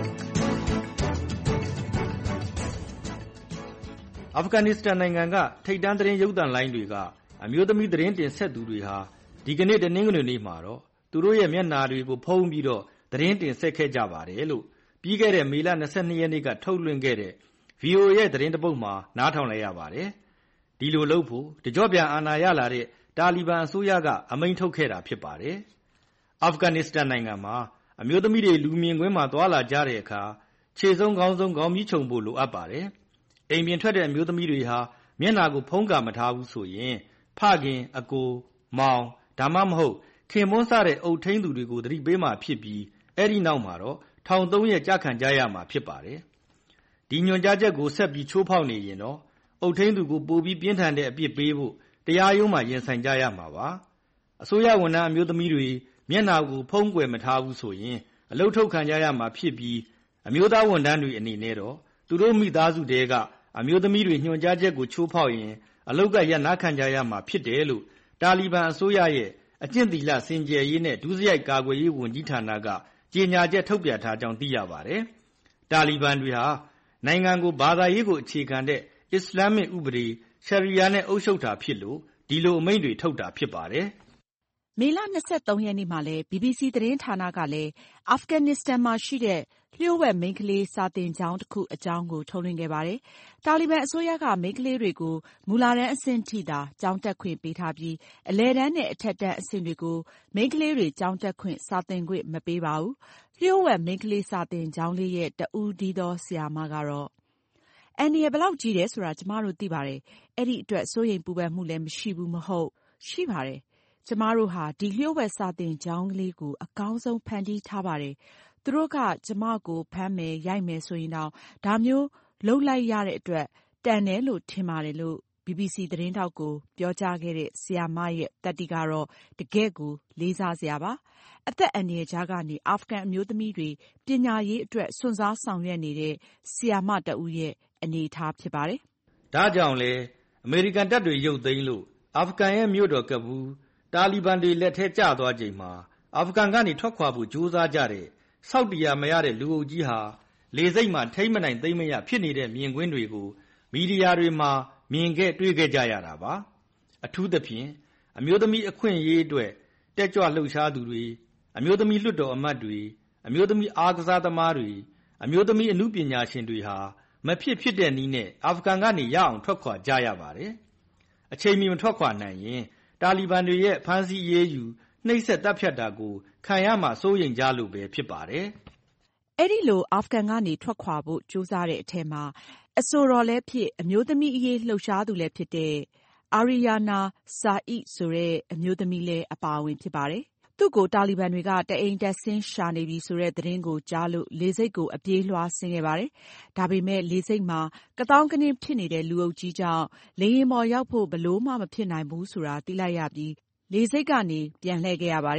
အာဖဂန်နစ္စတန်နိုင်ငံကထိပ်တန်းသတင်းရုပ်သံလိုင်းတွေကအမျိုးသမီးသတင်းတင်ဆက်သူတွေဟာဒီကနေ့တနင်္ဂနွေနေ့မှာတော့သူတို့ရဲ့မျက်နှာတွေကိုဖုံးပြီးတော့သတင်းတင်ဆက်ခဲ့ကြပါတယ်လို့ပြီးခဲ့တဲ့မေလ22ရက်နေ့ကထုတ်လွှင့်ခဲ့တဲ့ VOA ရဲ့သတင်းတပုတ်မှာနားထောင်လိုက်ရပါတယ်။ဒီလိုလုပ်ဖို့တကြော့ပြန်အာဏာရလာတဲ့တာလီဘန်အစိုးရကအမိန့်ထုတ်ခဲ့တာဖြစ်ပါတယ်။အာဖဂန်နစ္စတန်နိုင်ငံမှာအမျိုးသမီးတွေလူမြင်ကွင်းမှာသွားလာကြတဲ့အခါခြေဆုံးခေါင်းဆုံးခေါင်းမြီးခြုံဖို့လိုအပ်ပါတယ်။အိမ်ပြင်ထွက်တဲ့အမျိုးသမီးတွေဟာမျက်နှာကိုဖုံးကာမထားဘူးဆိုရင်ဖခင်အကိုမောင်ဒါမှမဟုတ်ခင်ပွန်းစတဲ့အုပ်ထိန်းသူတွေကိုသတိပေးမှဖြစ်ပြီးအဲ့ဒီနောက်မှာတော့ထောင်3ရက်ကြာခံကြရမှာဖြစ်ပါတယ်။ဒီညွှန်ကြားချက်ကိုဆက်ပြီးချိုးဖောက်နေရင်တော့အုပ်ထိန်းသူကိုပိုပြီးပြင်းထန်တဲ့အပြစ်ပေးဖို့တရားရုံးမှာရင်ဆိုင်ကြရမှာပါ။အစိုးရဝန်ထမ်းအမျိုးသမီးတွေမျက်နှာကိုဖုံးကွယ်မထားဘူးဆိုရင်အလုပ်ထုတ်ခံကြရမှာဖြစ်ပြီးအမျိုးသားဝန်ထမ်းတွေအနေနဲ့တော့သူတို့မိသားစုတဲကအမျိုးသမီးတွေညွှန်ကြားချက်ကိုချိုးဖောက်ရင်အလုပ်ကရပ်နားခံကြရမှာဖြစ်တယ်လို့တာလီဘန်အစိုးရရဲ့အကျင့်သီလစင်ကြယ်ရေးနဲ့ဒုစရိုက်ကာကွယ်ရေးဝန်ကြီးဌာနကကြေညာချက်ထုတ်ပြန်ထားကြောင်းသိရပါတယ်။တာလီဘန်တွေဟာနိုင်ငံကိုဘာသာရေးကိုအခြေခံတဲ့အစ္စလာမစ်ဥပဒေရှာရီယာနဲ့အုပ်ချုပ်တာဖြစ်လို့ဒီလိုအမိန့်တွေထုတ်တာဖြစ်ပါတယ်။မေလ23ရက်နေ့မှာလည်း BBC သတင်းဌာနကလည်းအာဖဂန်နစ္စတန်မှာရှိတဲ့လျှို့ဝှက်မိန်းကလေးစာသင်ကျောင်းတစ်ခုအကြောင်းကိုထုတ်လွှင့်ခဲ့ပါတယ်။တာလီဘန်အစိုးရကမိန်းကလေးတွေကိုမူလတန်းအဆင့်ထိသာကျောင်းတက်ခွင့်ပေးထားပြီးအလယ်တန်းနဲ့အထက်တန်းအဆင့်တွေကိုမိန်းကလေးတွေကျောင်းတက်ခွင့်စာသင်ခွင့်မပေးပါဘူး။လျှို့ဝှက်မိန်းကလေးစာသင်ကျောင်းလေးရဲ့တဦးတည်းသောဆရာမကတော့အန်ဒီရဲ့ဘယ်လောက်ကြီးတယ်ဆိုတာကျမတို့သိပါတယ်။အဲ့ဒီအတွက်စိုးရိမ်ပူပန်မှုလည်းမရှိဘူးမဟုတ်ရှိပါတယ်။ကျမတို့ဟာဒီလျှို့ဝှက်စာသင်ကျောင်းကလေးကိုအကောင်းဆုံးဖန်တီးထားပါတယ်။သူတို့ကကျမကိုဖမ်းမယ်ရိုက်မယ်ဆိုရင်တော့ဒါမျိုးလုပ်လိုက်ရတဲ့အတွက်တန်တယ်လို့ထင်ပါတယ်လို့ BBC သတင်းထောက်ကိုပြောကြားခဲ့တဲ့ဆရာမရဲ့တတိကတော့တကယ့်ကိုလေးစားစရာပါ။အသက်အန္တရာယ်ကြားကနေအာဖဂန်အမျိုးသမီးတွေပညာရေးအတွက်စွန့်စားဆောင်ရွက်နေတဲ့ဆရာမတဦးရဲ့အနေအထားဖြစ်ပါတယ်။ဒါကြောင့်လေအမေရိကန်တပ်တွေရုပ်သိမ်းလို့အာဖဂန်ရဲ့မြို့တော်ကဘူးတာလီဘန်တွေလက်ထဲကျသွားချိန်မှာအာဖဂန်ကနေထွက်ခွာဖို့ကြိုးစားကြတဲ့စောက်တရားမရတဲ့လူအုပ်ကြီးဟာလေစိတ်မှာထိမ့်မနိုင်သိမ့်မရဖြစ်နေတဲ့မြင်ကွင်းတွေကိုမီဒီယာတွေမှာမြင်ခဲ့တွေ့ခဲ့ကြရတာပါအထူးသဖြင့်အမျိုးသမီးအခွင့်အရေးအတွက်တက်ကြွလှုပ်ရှားသူတွေအမျိုးသမီးလွှတ်တော်အမတ်တွေအမျိုးသမီးအားကစားသမားတွေအမျိုးသမီးအမှုပညာရှင်တွေဟာမဖြစ်တဲ့နည်းနဲ့အာဖဂန်ကနေရအောင်ထွက်ခွာကြရပါတယ်အချိန်မီမထွက်ခွာနိုင်ရင်တာလီဘန်တွေရဲ့ဖမ်းဆီးရေးယူနှိပ်စက်တပ်ဖြတ်တာကိုခံရမှာစိုးရိမ်ကြလို့ပဲဖြစ်ပါတယ်။အဲ့ဒီလိုအာဖဂန်ကနေထွက်ခွာဖို့ကြိုးစားတဲ့အထက်မှာအဆိုတော်လည်းဖြစ်အမျိုးသမီးအရေးလှုပ်ရှားသူလည်းဖြစ်တဲ့အာရီယာနာဆာအီဆိုတဲ့အမျိုးသမီးလည်းအပါအဝင်ဖြစ်ပါတယ်။သူ့ကိုတာလီဘန်တွေကတအိမ်တက်ဆင်းရှာနေပြီဆိုတဲ့သတင်းကိုကြားလို့လေဆိပ်ကိုအပြေးလွှားဆင်းခဲ့ပါတယ်။ဒါပေမဲ့လေဆိပ်မှာကသောင်းကနင်းဖြစ်နေတဲ့လူအုပ်ကြီးကြောင့်လေယာဉ်ပေါ်ရောက်ဖို့ဘလို့မှမဖြစ်နိုင်ဘူးဆိုတာသိလိုက်ရပြီးလေဆိပ်ကနေပြန်လှည့်ခဲ့ရပါတယ်။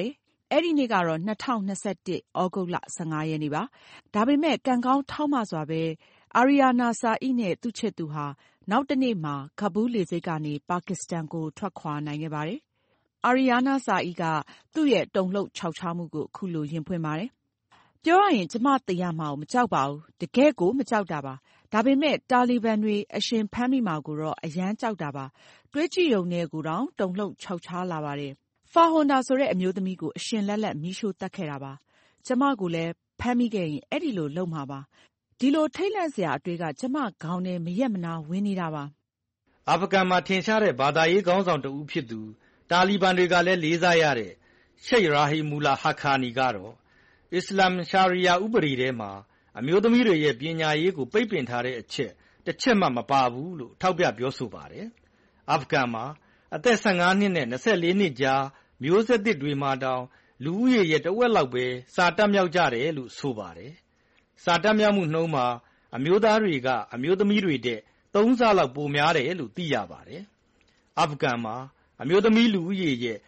အဲ့ဒီနေ့ကတော့2021 ဩဂုတ်လ15 ရက်နေ့ပါ။ဒါပေမဲ့ကံကောင်းထောက်မစွာပဲအာရီယာနာဆာအီနဲ့သူ့ချစ်သူဟာနောက်တနေ့မှာကဘူးလေဆိပ်ကနေပါကစ္စတန်ကိုထွက်ခွာနိုင်ခဲ့ပါတယ်။အာရီယာနာဆာအီကသူ့ရဲ့တုန်လှုပ်ခြောက်ခြားမှုကိုအခုလိုရင်ဖွင့်ပါတယ်။ပြောရရင်ကျမသိရမှာကိုမကြောက်ပါဘူး။တကယ်ကိုမကြောက်တာပါ။ဒါပေမဲ့တာလီဘန်တွေအရှင်ဖမ်းမိမှာကိုတော့အရန်ကြောက်တာပါ။တွေးကြည့်ရုံနဲ့ကိုတောင်တုန်လှုပ်ခြောက်ခြားလာပါတယ်။ဖာဟွန်ဒါဆိုတဲ့အမျိုးသမီးကိုအရှင်လက်မီးရှို့သတ်ခဲ့တာပါ။ကျမကိုလည်းဖမ်းမိခဲ့ရင်အဲ့ဒီလိုလုပ်မှာပါ။ဒီလိုထိတ်လန့်စရာအတွေ့ကကျမခေါင်းထဲမရက်မနာဝင်နေတာပါ။အာဖဂန်မှာထင်ရှားတဲ့ဘာသာရေးခေါင်းဆောင်တဦးဖြစ်သူတာလီဘန်တွေကလည်းလေးစားရတဲ့ရှိတ်ရာဟီမူလာဟာခါနီကတော့အစ္စလာမ်ရှာရီယာဥပဒေထဲမှာအမျိုးသမီးတွေရဲ့ပညာရေးကိုပိတ်ပင်ထားတဲ့အချက်တစ်ချက်မှမပါဘူးလို့ထောက်ပြပြောဆိုပါတယ်။အာဖဂန်မှာအသက်15နှစ်နဲ့24နှစ်ကြားမျိုးဆက်သစ်တွေမှာတောင်လူဦးရေရဲ့တဝက်လောက်ပဲစာတတ်မြောက်ကြတယ်လို့ဆိုပါတယ်။စာတတ်မြောက်မှုနှုန်းမှာအမျိုးသားတွေကအမျိုးသမီးတွေတဲ့3 ဆလောက်ပိုများတယ်လို့သိရပါတယ်။အာဖဂန်မှာအမျိုးသမီးလူဦးရေရဲ့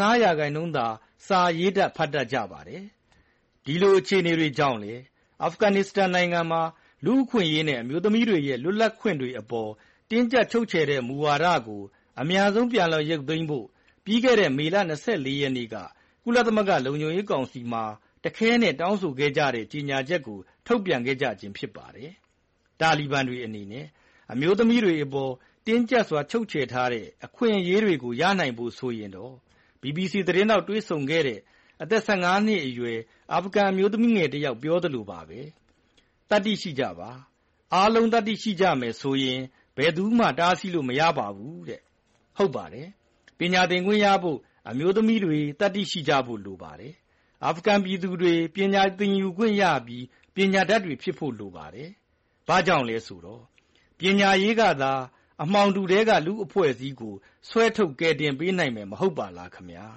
15% သာစာရေးတတ်ဖတ်တတ်ကြပါတယ်။ဒီလိုအခြေအနေတွေကြောင့်လေအာဖဂန်နစ္စတန်နိုင်ငံမှာလူ့အခွင့်အရေးနဲ့အမျိုးသမီးတွေရဲ့လွတ်လပ်ခွင့်တွေအပေါ်တင်းကျပ်ချုပ်ချယ်တဲ့မူဝါဒကိုအများဆုံးပြန်လည်ရုပ်သိမ်းဖို့ပြီးခဲ့တဲ့မေလ24 ရက်နေ့ကကုလသမဂ္ဂလုံခြုံရေးကောင်စီမှာတခဲနဲ့တောင်းဆိုခဲ့ကြတဲ့ကြေညာချက်ကိုထုတ်ပြန်ခဲ့ကြခြင်းဖြစ်ပါတယ်။တာလီဘန်တွေအနေနဲ့အမျိုးသမီးတွေအပေါ်တင်းကျပ်စွာချုပ်ချယ်ထားတဲ့အခွင့်အရေးတွေကိုရနိုင်ဖို့ဆိုရင်တော့ BBC သတင်းတောက်တွေးဆုံခဲ့တဲ့အသက်15 နှစ်အရွယ်အာဖဂန်အမျိုးသမီးငယ်တစ်ယောက်ပြောသလိုပါပဲ။တတ်သိရှိကြပါအားလုံးတတ်သိရှိကြမယ်ဆိုရင်ဘယ်သူမှတားဆီးလို့မရပါဘူးတဲ့။ဟုတ်ပါတယ်။ပညာသင်ခွင့်ရဖို့အမျိုးသမီးတွေတတ်သိရှိကြဖို့လိုပါတယ်။အာဖဂန်ပြည်သူတွေပညာသင်ယူခွင့်ရပြီးပညာတတ်တွေဖြစ်ဖို့လိုပါတယ်။ဘာကြောင့်လဲဆိုတော့ပညာရေးကသာအမှောင်တူတဲကလူအဖွဲ့အစည်းကိုဆွဲထုတ်ကယ်တင်ပေးနိုင်မယ်မဟုတ်ပါလားခင်ဗျာ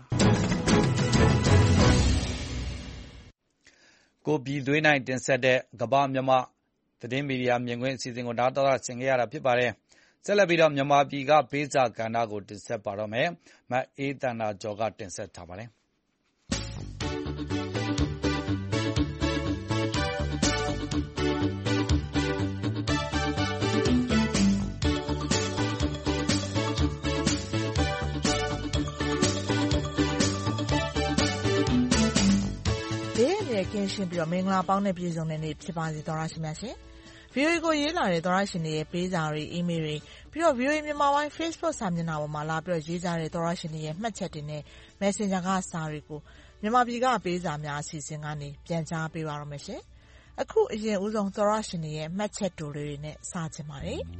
ကိုပြည်သွေးနိုင်တင်ဆက်တဲ့ကမ္ဘာမြန်မာသတင်းမီဒီယာမြင်ကွင်းအစီအစဉ်ကိုနားတော်ဆင်ခဲ့ရတာဖြစ်ပါတယ်ဆက်လက်ပြီးတော့မြန်မာပြည်ကပေးစာကဏ္ဍကိုတင်ဆက်ပါတော့မယ်မအေးတန္တာကျော်ကတင်ဆက်ထားပါတယ်ကင်းရှင်းပြီးတော့မင်္ဂလာပေါင်းနဲ့ပြည့်စုံတဲ့နေ့ဖြစ်ပါစေသောရရှိမြတ်ရှင်။ VOA ကိုရေးလာတဲ့သောရရှင်တွေရဲ့ပေးစာတွေအီးမေးလ်တွေပြီးတော့ VOA မြန်မာပိုင်း Facebook စာမျက်နှာပေါ်မှာလာပြီးတော့ရေးကြတဲ့သောရရှင်တွေရဲ့မှတ်ချက်တွေနဲ့ Messenger ကစာတွေကိုမြန်မာပြည်ကပေးစာများအစီအစဉ်ကနေပြန်ကြားပေးပါရမယ်ရှင်။အခုအရင်ဦးဆုံးသောရရှင်တွေရဲ့မှတ်ချက်တိုတွေနဲ့စချင်ပါတယ်။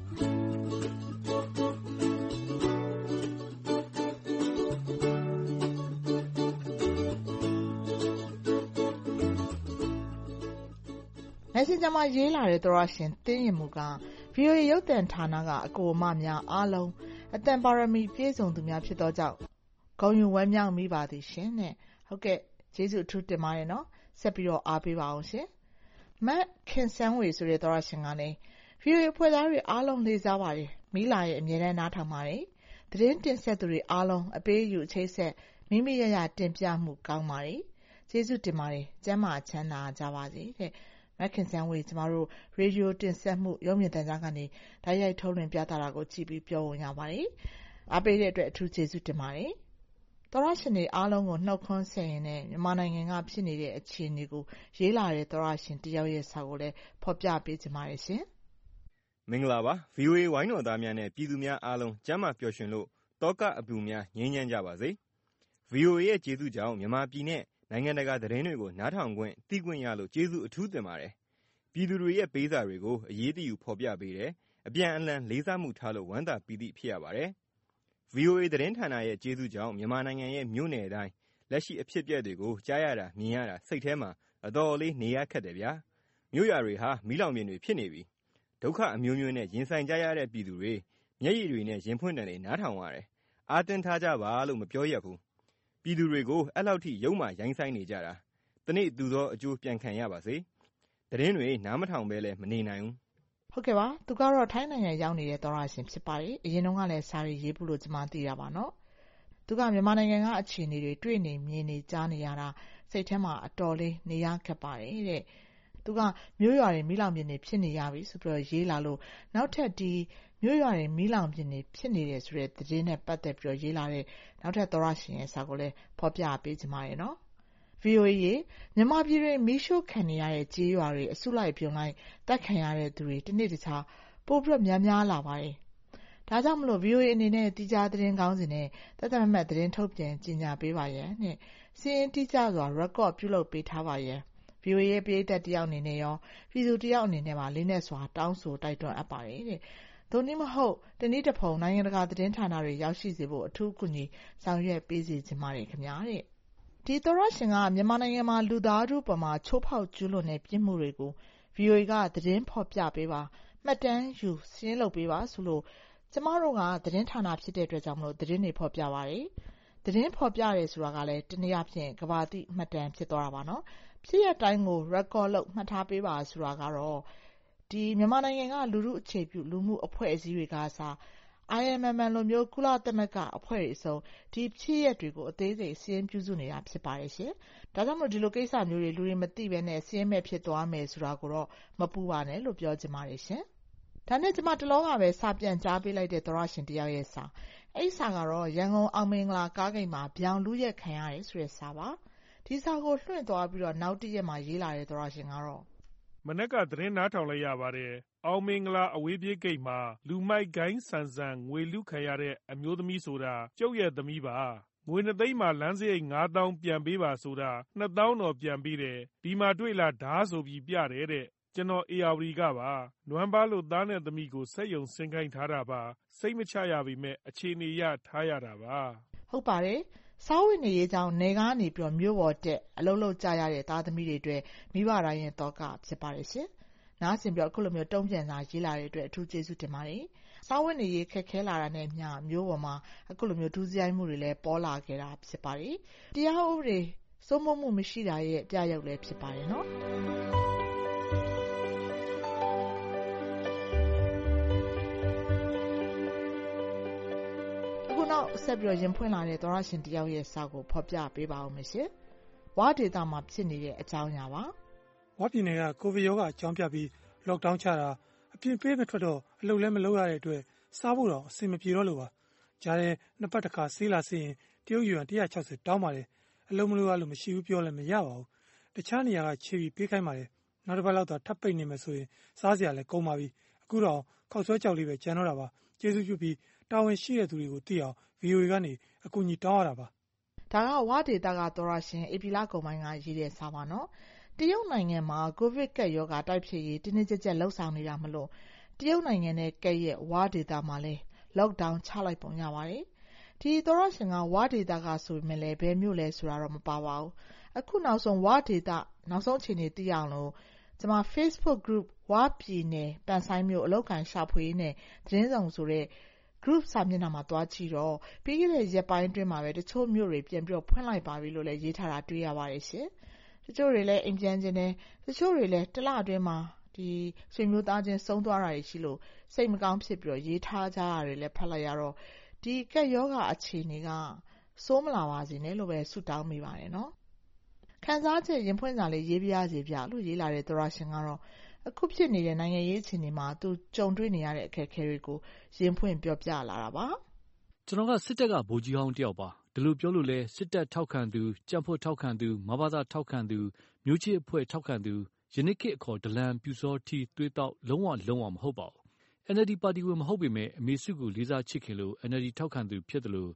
Messenger မှာရေးလာတဲ့သောရရှင်တင်းရင်မူက VOA ရုပ်သံဌာနကအကိုအမများအားလုံးအတန်ပါရမီပြည့်စုံသူများဖြစ်သောကြောင့်ဂုဏ်ယူဝမ်းမြောက်မိပါသည်ရှင်တဲ့ဟုတ်ကဲ့ကျေးဇူးအထူးတင်ပါတယ်နော်ဆက်ပြီးတော့အားပေးပါအောင်ရှင်မတ်ခင်ဆန်းဝေဆိုတဲ့သောရရှင်ကနေ VOA ဖွဲ့သားတွေအားလုံးလေးစားပါတယ်မိလာရဲ့အမြဲတမ်းနားထောင်ပါတယ်သတင်းတင်ဆက်သူတွေအားလုံးအပေးယူချိတ်ဆက်မိမိရရတင်ပြမှုကောင်းပါတယ်ကျေးဇူးတင်ပါတယ်ကျမ်းမာချမ်းသာကြပါစေတဲ့မက်ခင်ဆန်းဝေကျမတို့ရေဒီယိုတင်ဆက်မှုရုပ်မြင်သံကြားကနေတိုက်ရိုက်ထုတ်လွှင့်ပြသတာကိုကြည့်ပြီးပြောဝင်ရပါတယ်။အားပေးတဲ့အတွက်အထူးကျေးဇူးတင်ပါတယ်။သောရရှင်တွေအားလုံးကိုနှုတ်ခွန်းဆက်ရင်နဲ့မြန်မာနိုင်ငံကဖြစ်နေတဲ့အခြေအနေကိုရေးလာတဲ့သောရရှင်တယောက်ရဲ့စာကိုလည်းဖော်ပြပေးကြပါရစေ။မင်္ဂလာပါ VOA ဝိုင်းတော်သားများနဲ့ပြည်သူများအားလုံးကျမ်းမာပျော်ရွှင်လို့တောကအပူများငြိမ်းချမ်းကြပါစေ။ VOA ရဲ့ကျေးဇူးကြောင့်မြန်မာပြည်နဲ့နိုင်ငံတကာသတင်းတွေကိုနားထောင်ခွင့်သိခွင့်ရလို့ကျေးဇူးအထူးတင်ပါတယ်။ပြည်သူတွေရဲ့ပေးစာတွေကိုအရေးတယူဖော်ပြပေးတယ်။အပြန်အလှန်လေးစားမှုထားလို့ဝမ်းသာပီတိဖြစ်ရပါတယ်။ VOA သတင်းဌာနရဲ့ကျေးဇူးကြောင့်မြန်မာနိုင်ငံရဲ့မြို့နယ်တိုင်းလက်ရှိအဖြစ်အပျက်တွေကိုကြားရတာမြင်ရတာစိတ်ထဲမှာအတော်လေးနေရခက်တယ်ဗျာ။မြို့ရွာတွေဟာမီးလောင်ပြင်တွေဖြစ်နေပြီ။ဒုက္ခအမျိုးမျိုးနဲ့ရင်ဆိုင်ကြရတဲ့ပြည်သူတွေမျက်ရည်တွေနဲ့ရင်ဖွင့်တယ်လေနားထောင်ရတယ်။အားတင်းထားကြပါလို့မပြောရဘူး။ပြည်သူတွေကိုအဲ့လောက်ထိရုံမှရိုင်းဆိုင်နေကြတာ။တနေ့သူသောအကျိုးပြန်ခံရပါစေ။သတင်းတွေနားမထောင်ပဲလည်းမနေနိုင်ဘူး။ဟုတ်ကဲ့ပါသူကတော့ထိုင်းနိုင်ငံရောက်နေတဲ့သောရရှင်ဖြစ်ပါတယ်။အရင်တုန်းကလည်းစာရေးရေးဘူးလို့ကျွန်မသိရပါနော်။သူကမြန်မာနိုင်ငံကအခြေအနေတွေတွေ့နေမြင်နေကြားနေရတာစိတ်ထဲမှာအတော်လေးနေရခက်ပါတယ်တဲ့သူကမြို့ရွာတွေမီးလောင်ပြင်တွေဖြစ်နေရပြီဆိုပြီးရေးလာလို့နောက်ထပ်ဒီမြို့ရွာတွေမီးလောင်ပြင်တွေဖြစ်နေတယ်ဆိုတဲ့သတင်းနဲ့ပတ်သက်ပြီးရေးလာတဲ့နောက်ထပ်သောရရှင်ရဲ့စာကိုလည်းဖော်ပြပေးချင်ပါတယ်နော် VOA ရေမြန်မာပြည်တွင်မီးရှို့ခံနေရတဲ့ကြေးရွာတွေအစုလိုက်ပြုံလိုက်တိုက်ခံရတဲ့သူတွေတစ်နေ့တစ်ခြားပိုပြီးများလာပါတယ်ဒါကြောင့်မလို့ VOA အနေနဲ့တိကျသတင်းကောင်းစင်နဲ့သက်သက်မဲ့သတင်းထုတ်ပြန်ကြေညာပေးပါရန်နဲ့စီးရင်တိကျစွာ record ပြုလုပ်ပေးထားပါရန် VOA ရဲ့ပရိသတ်တယောက်အနေနဲ့ရောပြည်သူတယောက်အနေနဲ့ပါလေးနဲ့စွာတောင်းဆိုတိုက်တွန်းအပ်ပါတယ်တဲ့သို့နည်းမဟုတ်တနည်းတစ်ဖုံနိုင်ငံတကာသတင်းဌာနတွေရောက်ရှိစေဖို့အထူးကူညီဆောင်ရွက်ပေးစီခြင်းပါတယ်ခင်ဗျာတဲ့ဒီသောရရှင်ကမြန်မာနိုင်ငံမှာလူသားထုပေါ်မှာချိုးဖောက်ကျူးလွန်တဲ့ပြစ်မှုတွေကို VOA ကသတင်းဖော်ပြပေးပါမှတ်တမ်းယူရှင်းလုပ်ပေးပါဆိုလို့ကျမတို့ကသတင်းဌာနဖြစ်တဲ့အတွက်ကြောင့်မလို့သတင်းတွေဖော်ပြပါတယ်သတင်းဖော်ပြရဲဆိုတာကလည်းတနည်းအားဖြင့်ကဘာတိမှတ်တမ်းဖြစ်သွားတာပါနော်ဖြစ်ရတိုင်းကို record လုပ်မှတ်ထားပေးပါဆိုတာကတော့ဒီမြန်မာနိုင်ငံကလူမှုအခြေပြုလူမှုအဖွဲ့အစည်းတွေကစား IMM လိုမျိုးကုလသမဂ္ဂအဖွဲ့တွေအစုံဒီဖြစ်ရတွေကိုအသေးစိတ်စီးရင်ပြုစုနေတာဖြစ်ပါတယ်ရှင်ဒါကြောင့်မို့ဒီလိုကိစ္စမျိုးတွေလူတွေမသိဘဲနဲ့စီးရင်မဲ့ဖြစ်သွားမယ်ဆိုတာကိုတော့မပူပါနဲ့လို့ပြောချင်ပါတယ်ရှင်ဒါနဲ့ကျမတလောကပဲစာပြန်ကြားပေးလိုက်တဲ့သောရရှင်တယောက်ရဲ့စာအဲ့စာကတော့ရန်ကုန်အောင်မင်္ဂလာကားဂိတ်မှာဗျောင်လူရက်ခံရတယ်ဆိုတဲ့စာပါဒီစာကိုလွှင့်သွားပြီးတော့နောက်တစ်ရက်မှာရေးလာတဲ့သောရရှင်ကတော့မနက်ကသတင်းနားထောင်လိုက်ရပါတယ်အောင်မင်္ဂလာအဝေးပြေးဂိတ်မှာလူမိုက်ဂိုင်းဆန်ဆန်ငွေလူခံရတဲ့အမျိုးသမီးဆိုတာကျုပ်ရဲ့သမီးပါငွေ2သိန်းမှာလမ်းစရိတ်9000ပြန်ပေးပါဆိုတာ2000တော့ပြန်ပေးတယ်ဒီမှာတွေ့လာဓားဆိုပြီးပြတယ်တဲ့ကျွန်တော် ARD ကပါနွမ်းပါလို့သားနဲ့သမီးကိုစက်ယုံဆင်းခိုင်းထားတာပါစိတ်မချရပေမဲ့အခြေအနေရထားရတာပါဟုတ်ပါတယ်စားဝတ်နေရေးကြောင့်နေကားနေပြီးမြို့ပေါ်တက်အလုံးလုံးကြရတဲ့သားသမီးတွေအတွက်မိဘတိုင်းရဲ့တော့ကဖြစ်ပါတယ်ရှင်နားဆင်ပြီးအခုလိုမျိုးတုံ့ပြန်စာရေးလာတဲ့အတွက်အထူးကျေးဇူးတင်ပါတယ်စားဝတ်နေရေးခက်ခဲလာတာနဲ့မျှမြို့ပေါ်မှာအခုလိုမျိုးဒုစရိုက်မှုတွေလည်းပေါ်လာခဲ့တာဖြစ်ပါတယ်တရားဥပဒေစိုးမိုးမှုမရှိတာရဲ့အပြရုပ်လည်းဖြစ်ပါတယ်နော်နောက်ဆက်ပြီးရင်ဖွင့်လာတဲ့သောရရှင်တယောက်ရဲ့စာကိုဖော်ပြပေးပါဦးမယ်ရှင်။ဝါဒေတာမှာဖြစ်နေတဲ့အကြောင်းအရာပါ။ဝါပြည်နယ်ကကိုဗစ်ရောဂါအကြောင်းပြပြီး lockdown ချတာအပြင်ပေးမထွက်တော့အလုပ်လည်းမလုပ်ရတဲ့အတွက်စားဖို့တော့အဆင်မပြေတော့လို့ပါ။ကြားထဲနှစ်ပတ်တစ်ခါဆေးလာဆေးရင်တရုတ်yuan 160တောင်းပါတယ်။အလုပ်မလုပ်ရလို့မရှိဘူးပြောလည်းမရပါဘူး။တခြားနေရာကခြေပြီးပေးခိုင်းပါတယ်။နောက်တစ်ပတ်လောက်တော့ထပ်ပိတ်နေမယ်ဆိုရင်စားစရာလည်းကုန်ပါပြီ။အခုတော့ခောက်ဆွဲကြောက်လေးပဲကျန်တော့တာပါ။ကျေးဇူးပြုပြီးတာဝန်ရှိတဲ့သူတွေကိုသိအောင်VOA ကနေအကူအညီတောင်းရတာပါဒါကဝါဒေတာကသောရရှင်ဧပြီလကုန်ပိုင်းကရေးတဲ့စာပါနော်တရုတ်နိုင်ငံမှာကိုဗစ်ကပ်ရောဂါတိုက်ဖျက်ရေးတင်းတင်းကျပ်ကျပ်လှုပ်ဆောင်နေတာမလို့တရုတ်နိုင်ငံနဲ့ကပ်ရဲ့ဝါဒေတာမှာလည်း lockdown ချလိုက်ပုံရပါတယ်ဒီသောရရှင်ကဝါဒေတာကဆိုပေမဲ့လည်းဘယ်မျိုးလဲဆိုတာတော့မပါပါဘူးအခုနောက်ဆုံးဝါဒေတာနောက်ဆုံးအခြေအနေသိရအောင်လို့ကျွန်မ Facebook group ဝါပြည်နယ်ပန်ဆိုင်မြို့အလောက်ကန်ရှာဖွေနဲ့သတင်းဆောင်ဆိုတဲ့group စာမျက်နှာမှာတွားကြည့်တော့ပြီးခဲ့တဲ့ရက်ပိုင်းအတွင်းမှာပဲတချို့မျိုးတွေပြန်ပြီးဖွင့်လိုက်ပါပြီလို့လည်းရေးထားတာတွေ့ရပါတယ်ရှင်တချို့တွေလည်းအိမ်ပြန်ခြင်းနဲ့တချို့တွေလည်းတစ်လအတွင်းမှာဒီဆွေမျိုးသားချင်းဆုံးသွားတာတွေရှိလို့စိတ်မကောင်းဖြစ်ပြီးရေးထားကြရတယ်လည်းဖတ်လိုက်ရတော့ဒီကက်ယောဂအခြေအနေကစိုးမလာပါစေနဲ့လို့ပဲဆုတောင်းမိပါတယ်နော်ခံစားချက်ရင်ဖွင့်စာလေးရေးပြရစီပြလို့ရေးလာတဲ့သောရရှင်ကတော့အခုဖြစ်နေတဲ့နိုင်ငံရေးအခြေအနေမှာသူကြုံတွေ့နေရတဲ့အခက်အခဲတွေကိုရင်ဖွင့်ပြောပြလာတာပါကျွန်တော်ကစစ်တပ်ကဗိုလ်ကြီးဟောင်းတယောက်ပါဒီလိုပြောလို့လဲစစ်တပ်ထောက်ခံသူကြံ့ဖွတ်ထောက်ခံသူမဘာသာထောက်ခံသူမျိုးချစ်အဖွဲ့ထောက်ခံသူယနေ့ခေတ်အခေါ်ဒလန်ပြူစောထီသွေးတောက်လုံးဝမဟုတ်ပါဘူး NLD ပါတီဝင်မဟုတ်ပေမဲ့အမေစုကိုလေးစားချစ်ခင်လို့ NLD ထောက်ခံသူဖြစ်တယ်လို့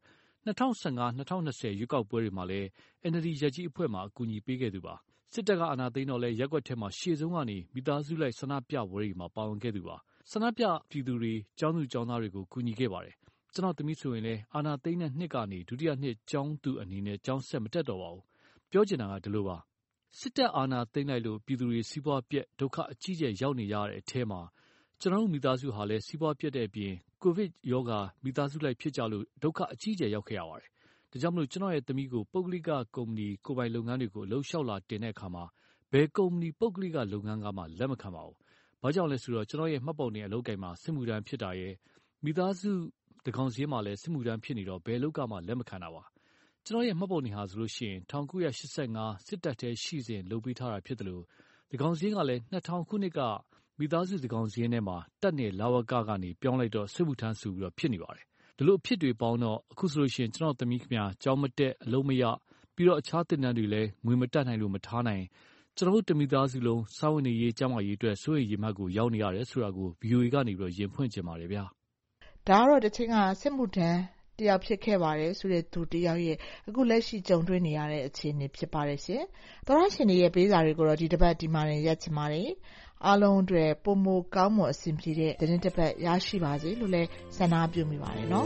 2015-2020ရွေးကောက်ပွဲတွေမှာလည်း NLD ရပ်ကြီးအဖွဲ့မှာအကူအညီပေးခဲ့သူပါစစ်တပ်ကအာဏာသိမ်းတော့လဲရက်ကွက်ထဲမှာရှေ့ဆုံးကနေမိသားစုလိုက်ဆန္ဒပြပွဲတွေမှာပါဝင်ခဲ့သူပါဆန္ဒပြပြည်သူတွေကျောင်းသူကျောင်းသားတွေကိုကူညီခဲ့ပါတယ်ကျွန်တော်သမီးဆိုရင်လည်းအာဏာသိမ်းတဲ့နှစ်ကနေဒုတိယနှစ်ကျောင်းသူအနေနဲ့ကျောင်းဆက်မတက်တော့ပါဘူးပြောချင်တာကဒီလိုပါစစ်တပ်အာဏာသိမ်းလိုက်လို့ပြည်သူတွေစီးပွားပြက်ဒုက္ခအကြီးကျယ်ရောက်နေရတဲ့အထဲမှာကျွန်တော်တို့မိသားစုဟာလည်းစီးပွားပြက်တဲ့အပြင်ကိုဗစ်ရောဂါမိသားစုလိုက်ဖြစ်ကြလို့ဒုက္ခအကြီးကျယ်ရောက်ခဲ့ရပါတယ်ဒါကြောင့်မလို့ကျွန်တော်ရဲ့သမီးကိုပုဂ္ဂလိကကုမ္ပဏီကိုယ်ပိုင်လုပ်ငန်းတွေကိုလှုပ်ရှားလာတင်တဲ့အခါမှာဘယ်ကုမ္ပဏီပုဂ္ဂလိကလုပ်ငန်းကမှလက်မခံပါဘူး။ဘာကြောင့်လဲဆိုတော့ကျွန်တော်ရဲ့မှတ်ပုံတင်အလုပ်ကိုင်မှာစစ်မှုထမ်းဖြစ်တာရဲ့မိသားစုသန်းခေါင်စာရင်းမှာလည်းစစ်မှုထမ်းဖြစ်နေတော့ဘယ်လောက်ကမှလက်မခံတာပါကျွန်တော်ရဲ့မှတ်ပုံတင်ဟာဆိုလို့ရှိရင်1985စစ်တပ်ထဲရှိစဉ်လုပ်ပေးထားတာဖြစ်တယ်လို့သန်းခေါင်စာရင်းကလည်း2000ခုနှစ်ကမိသားစုသန်းခေါင်စာရင်းထဲမှာတပ်နဲ့လာဝကကနေပြောင်းလိုက်တော့စစ်မှုထမ်းဆိုပြီးတော့ဖြစ်နေပါတယ်ဒီလိုအဖြစ်တွေပေါင်းတော့အခုဆိုလို့ရှိရင်ကျွန်တော်သမီးခင်ဗျာကြောင်းမတက်အလုံးမရပြီးတော့အခြားတင်နန်းတွေလည်းငွေမတက်နိုင်လို့မထားနိုင်ကျွန်တော်တို့တမိသားစုလုံးစာဝန်နေရေးကျန်းမာရေးအတွက်စိုးရိမ်ရေမှတ်ကိုရောက်နေရတယ်ဆိုတာကို VOA ကနေပြီးတော့ရင်ဖွင့်ချင်ပါတယ်ဗျာဒါကတော့တစ်ချိန်ကစစ်မှုထမ်းတယောက်ဖြစ်ခဲ့ပါတယ်ဆိုတဲ့သူတယောက်ရဲ့အခုလက်ရှိကြုံတွေ့နေရတဲ့အခြေအနေဖြစ်ပါတယ်ရှင်သောရရှင်တွေရဲ့ပေးစာတွေကိုတော့ဒီတစ်ပတ်ဒီမှာနေရက်ချင်ပါတယ်အားလုံးအတွက်ပုံမကောင်းမွန်အဆင်ပြေတဲ့သတင်းတစ်ပတ်ရရှိပါစေလို့လည်းဆန္ဒပြုမိပါတယ်နော်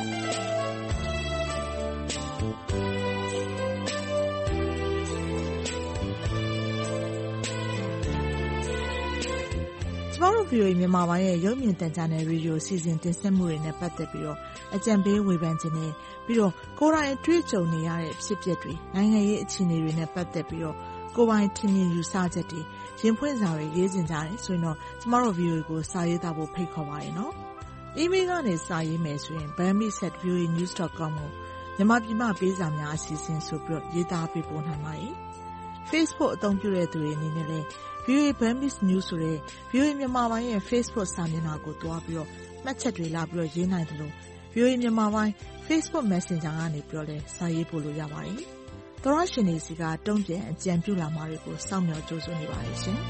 ကျမတို့ VOA မြန်မာပိုင်းရဲ့ရုပ်မြင်သံကြားနယ်ရေဒီယိုစီစဉ်တင်ဆက်မှုတွေနဲ့ပတ်သက်ပြီးတော့အကြံပေးဝေဖန်ခြင်းနဲ့ပြီးတော့ကိုယ်တိုင်တွေ့ကြုံနေရတဲ့ဖြစ်ပျက်တွေနိုင်ငံရေးအခြေအနေတွေနဲ့ပတ်သက်ပြီးတော့ကိုယ်ပိုင်ထင်မြင်ယူဆချက်တွေရင်ဖွင့်စာတွေရေးတင်ကြတယ်ဆိုရင်တော့ကျမတို့ VOA ကိုစာရေးသားဖို့ဖိတ်ခေါ်ပါတယ်နော်။ email ကနေစာရေးမယ်ဆိုရင် burmese@voanews.com ကိုမြန်မာပြည်မှာပေးစာများအစီအစဉ်ဆိုပြီးတော့ရေးသားပေးပို့နိုင်ပါတယ်။ Facebook အသုံးပြုတဲ့သူတွေအနေနဲ့လည်းVOA Burmese News ဆိုတဲ့ VOA မြန်မာပိုင်းရဲ့ Facebook စာမျက်နှာကိုတွားပြီးတော့မှတ်ချက်တွေလာပြီးတော့ရေးနိုင်တယ်လို့ VOA မြန်မာပိုင်း Facebook Messenger ကနေပြီးတော့လည်းစာရေးပို့လို့ရပါတယ်။သောရရှင်တွေစီကတုံ့ပြန်အကြံပြုလာမှာတွေကိုစောင့်မျှော်ကြိုးစားနေပါတယ်ရှင်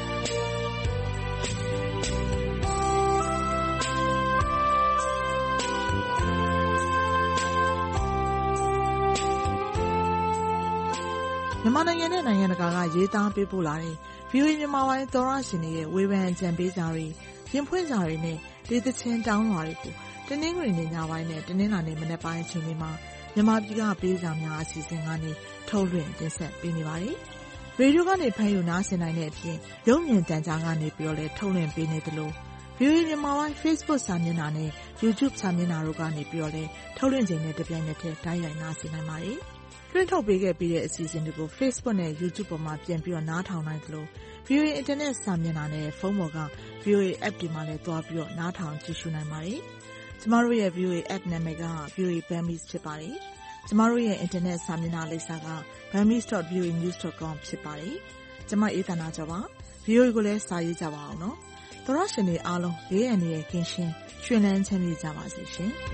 ။မြန်မာနိုင်ငံနဲ့နိုင်ငံတကာကရေးသားပေးပို့လာတဲ့ VOA မြန်မာပိုင်းသောရရှင်တွေရဲ့ဝေဖန်အကြံပေးစာတွေရင်ဖွင့်စာတွေနဲ့ဒေသချင်းတောင်းလာတွေကိုတနင်္ဂနွေနေ့ညပိုင်းနဲ့တနင်္လာနေ့မနက်ပိုင်းအချိန်တွေမှာမြန်မာပြည်ကပေးစာများအစီအစဉ်ကနေထုတ်လွှင့်တင်ဆက်ပေးနေပါတယ်။ရေဒီယိုကနေဖမ်းယူနားဆင်နိုင်တဲ့အပြင်ရုပ်မြင်သံကြားကနေပြီးတော့လည်းထုတ်လွှင့်ပေးနေသလို VOA မြန်မာပိုင်း Facebook စာမျက်နှာနဲ့ YouTube စာမျက်နှာတို့ကနေပြီးတော့လည်းထုတ်လွှင့်ချိန်နဲ့တပြိုင်နက်တည်းတိုက်ရိုက်နားဆင်နိုင်ပါတယ်။လွှင့်ထုတ်ပေးခဲ့ပြီးတဲ့အစီအစဉ်တွေကို Facebook နဲ့ YouTube ပေါ်မှာပြန်ပြီးတော့နားထောင်နိုင်သလို VOA Internet စာမျက်နှာနဲ့ဖုန်းပေါ်က VOA App တွေမှာလည်းသွားပြီးတော့နားထောင်ကြည့်ရှုနိုင်ပါတယ်။ကျမတို့ရဲ့ VOA App နာမည်က VOA Burmese ဖြစ်ပါတယ်။ကျမတို့ရဲ့ Internet စာမျက်နှာလိပ်စာက burmese.voanews.com ဖြစ်ပါတယ်။ကျမအေးသနာကျော်ပါ။ VOA ကိုလည်းစာရေးကြပါအောင်နော်။သောရရှင်တွေအားလုံးဘေးအန္တရာယ်ကင်းရှင်းရွှင်လန်းချမ်းမြေ့ကြပါစေရှင်။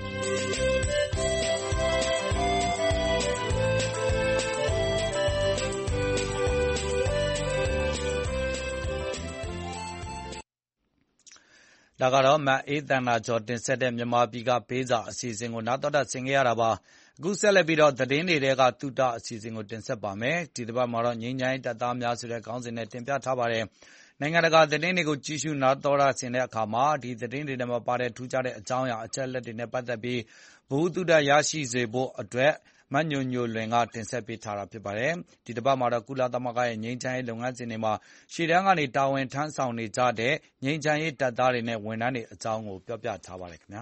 ဒါကတော့မအေးသန္တာကျော်တင်ဆက်တဲ့မြန်မာပြည်ကပေးစာအစီအစဉ်ကိုနားတော်တာဆင်ကြရတာပါအခုဆက်လက်ပြီးတော့သတင်းတွေကသုတအစီအစဉ်ကိုတင်ဆက်ပါမယ်ဒီတစ်ပတ်မှာတော့ငြိမ်းချမ်းရေးတပ်သားများဆိုတဲ့ခေါင်းစဉ်နဲ့တင်ပြထားပါတယ်နိုင်ငံတကာသတင်းတွေကိုကြည့်ရှုနားတော်တာဆင်တဲ့အခါမှာဒီသတင်းတွေနဲ့မပါတဲ့ထူးခြားတဲ့အကြောင်းအရာအချက်အလက်တွေနဲ့ပတ်သက်ပြီးဘုသူတရရှိစေဖို့အတွက်မညိုညိုလွင်ကတင်ဆက်ပေးထားတာဖြစ်ပါတယ်ဒီတစ်ပတ်မှာတော့ကုလသမဂ္ဂရဲ့ငြိမ်းချမ်းရေးလုပ်ငန်းစဉ်တွေမှာရှေ့တန်းကနေတာဝန်ထမ်းဆောင်နေကြတဲ့ငြိမ်းချမ်းရေးတပ်သားတွေနဲ့ဝန်ထမ်းတွေအကြောင်းကိုပြောပြထားပါတယ်ခင်ဗျာ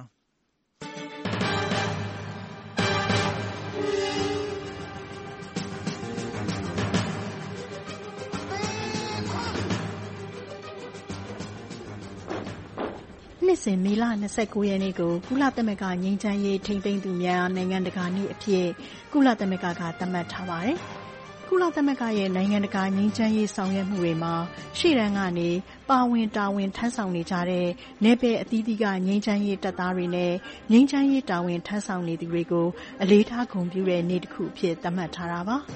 နှစ်စဉ်မေလ29ရက်နေ့ကိုကုလသမဂ္ဂငြိမ်းချမ်းရေးထိန်းသိမ်းသူများနိုင်ငံတကာနေ့အဖြစ်ကုလသမဂ္ဂကသတ်မှတ်ထားပါတယ်။ကုလသမဂ္ဂရဲ့နိုင်ငံတကာငြိမ်းချမ်းရေးဆောင်ရွက်မှုတွေမှာရှေ့တန်းကနေပါဝင်တာဝန်ထမ်းဆောင်နေကြတဲ့နယ်ပယ်အသီးသီးကငြိမ်းချမ်းရေးတပ်သားတွေနဲ့ငြိမ်းချမ်းရေးတာဝန်ထမ်းဆောင်နေသူတွေကိုအလေးထားဂုဏ်ပြုတဲ့နေ့တစ်ခုအဖြစ်သတ်မှတ်ထားတာပါ။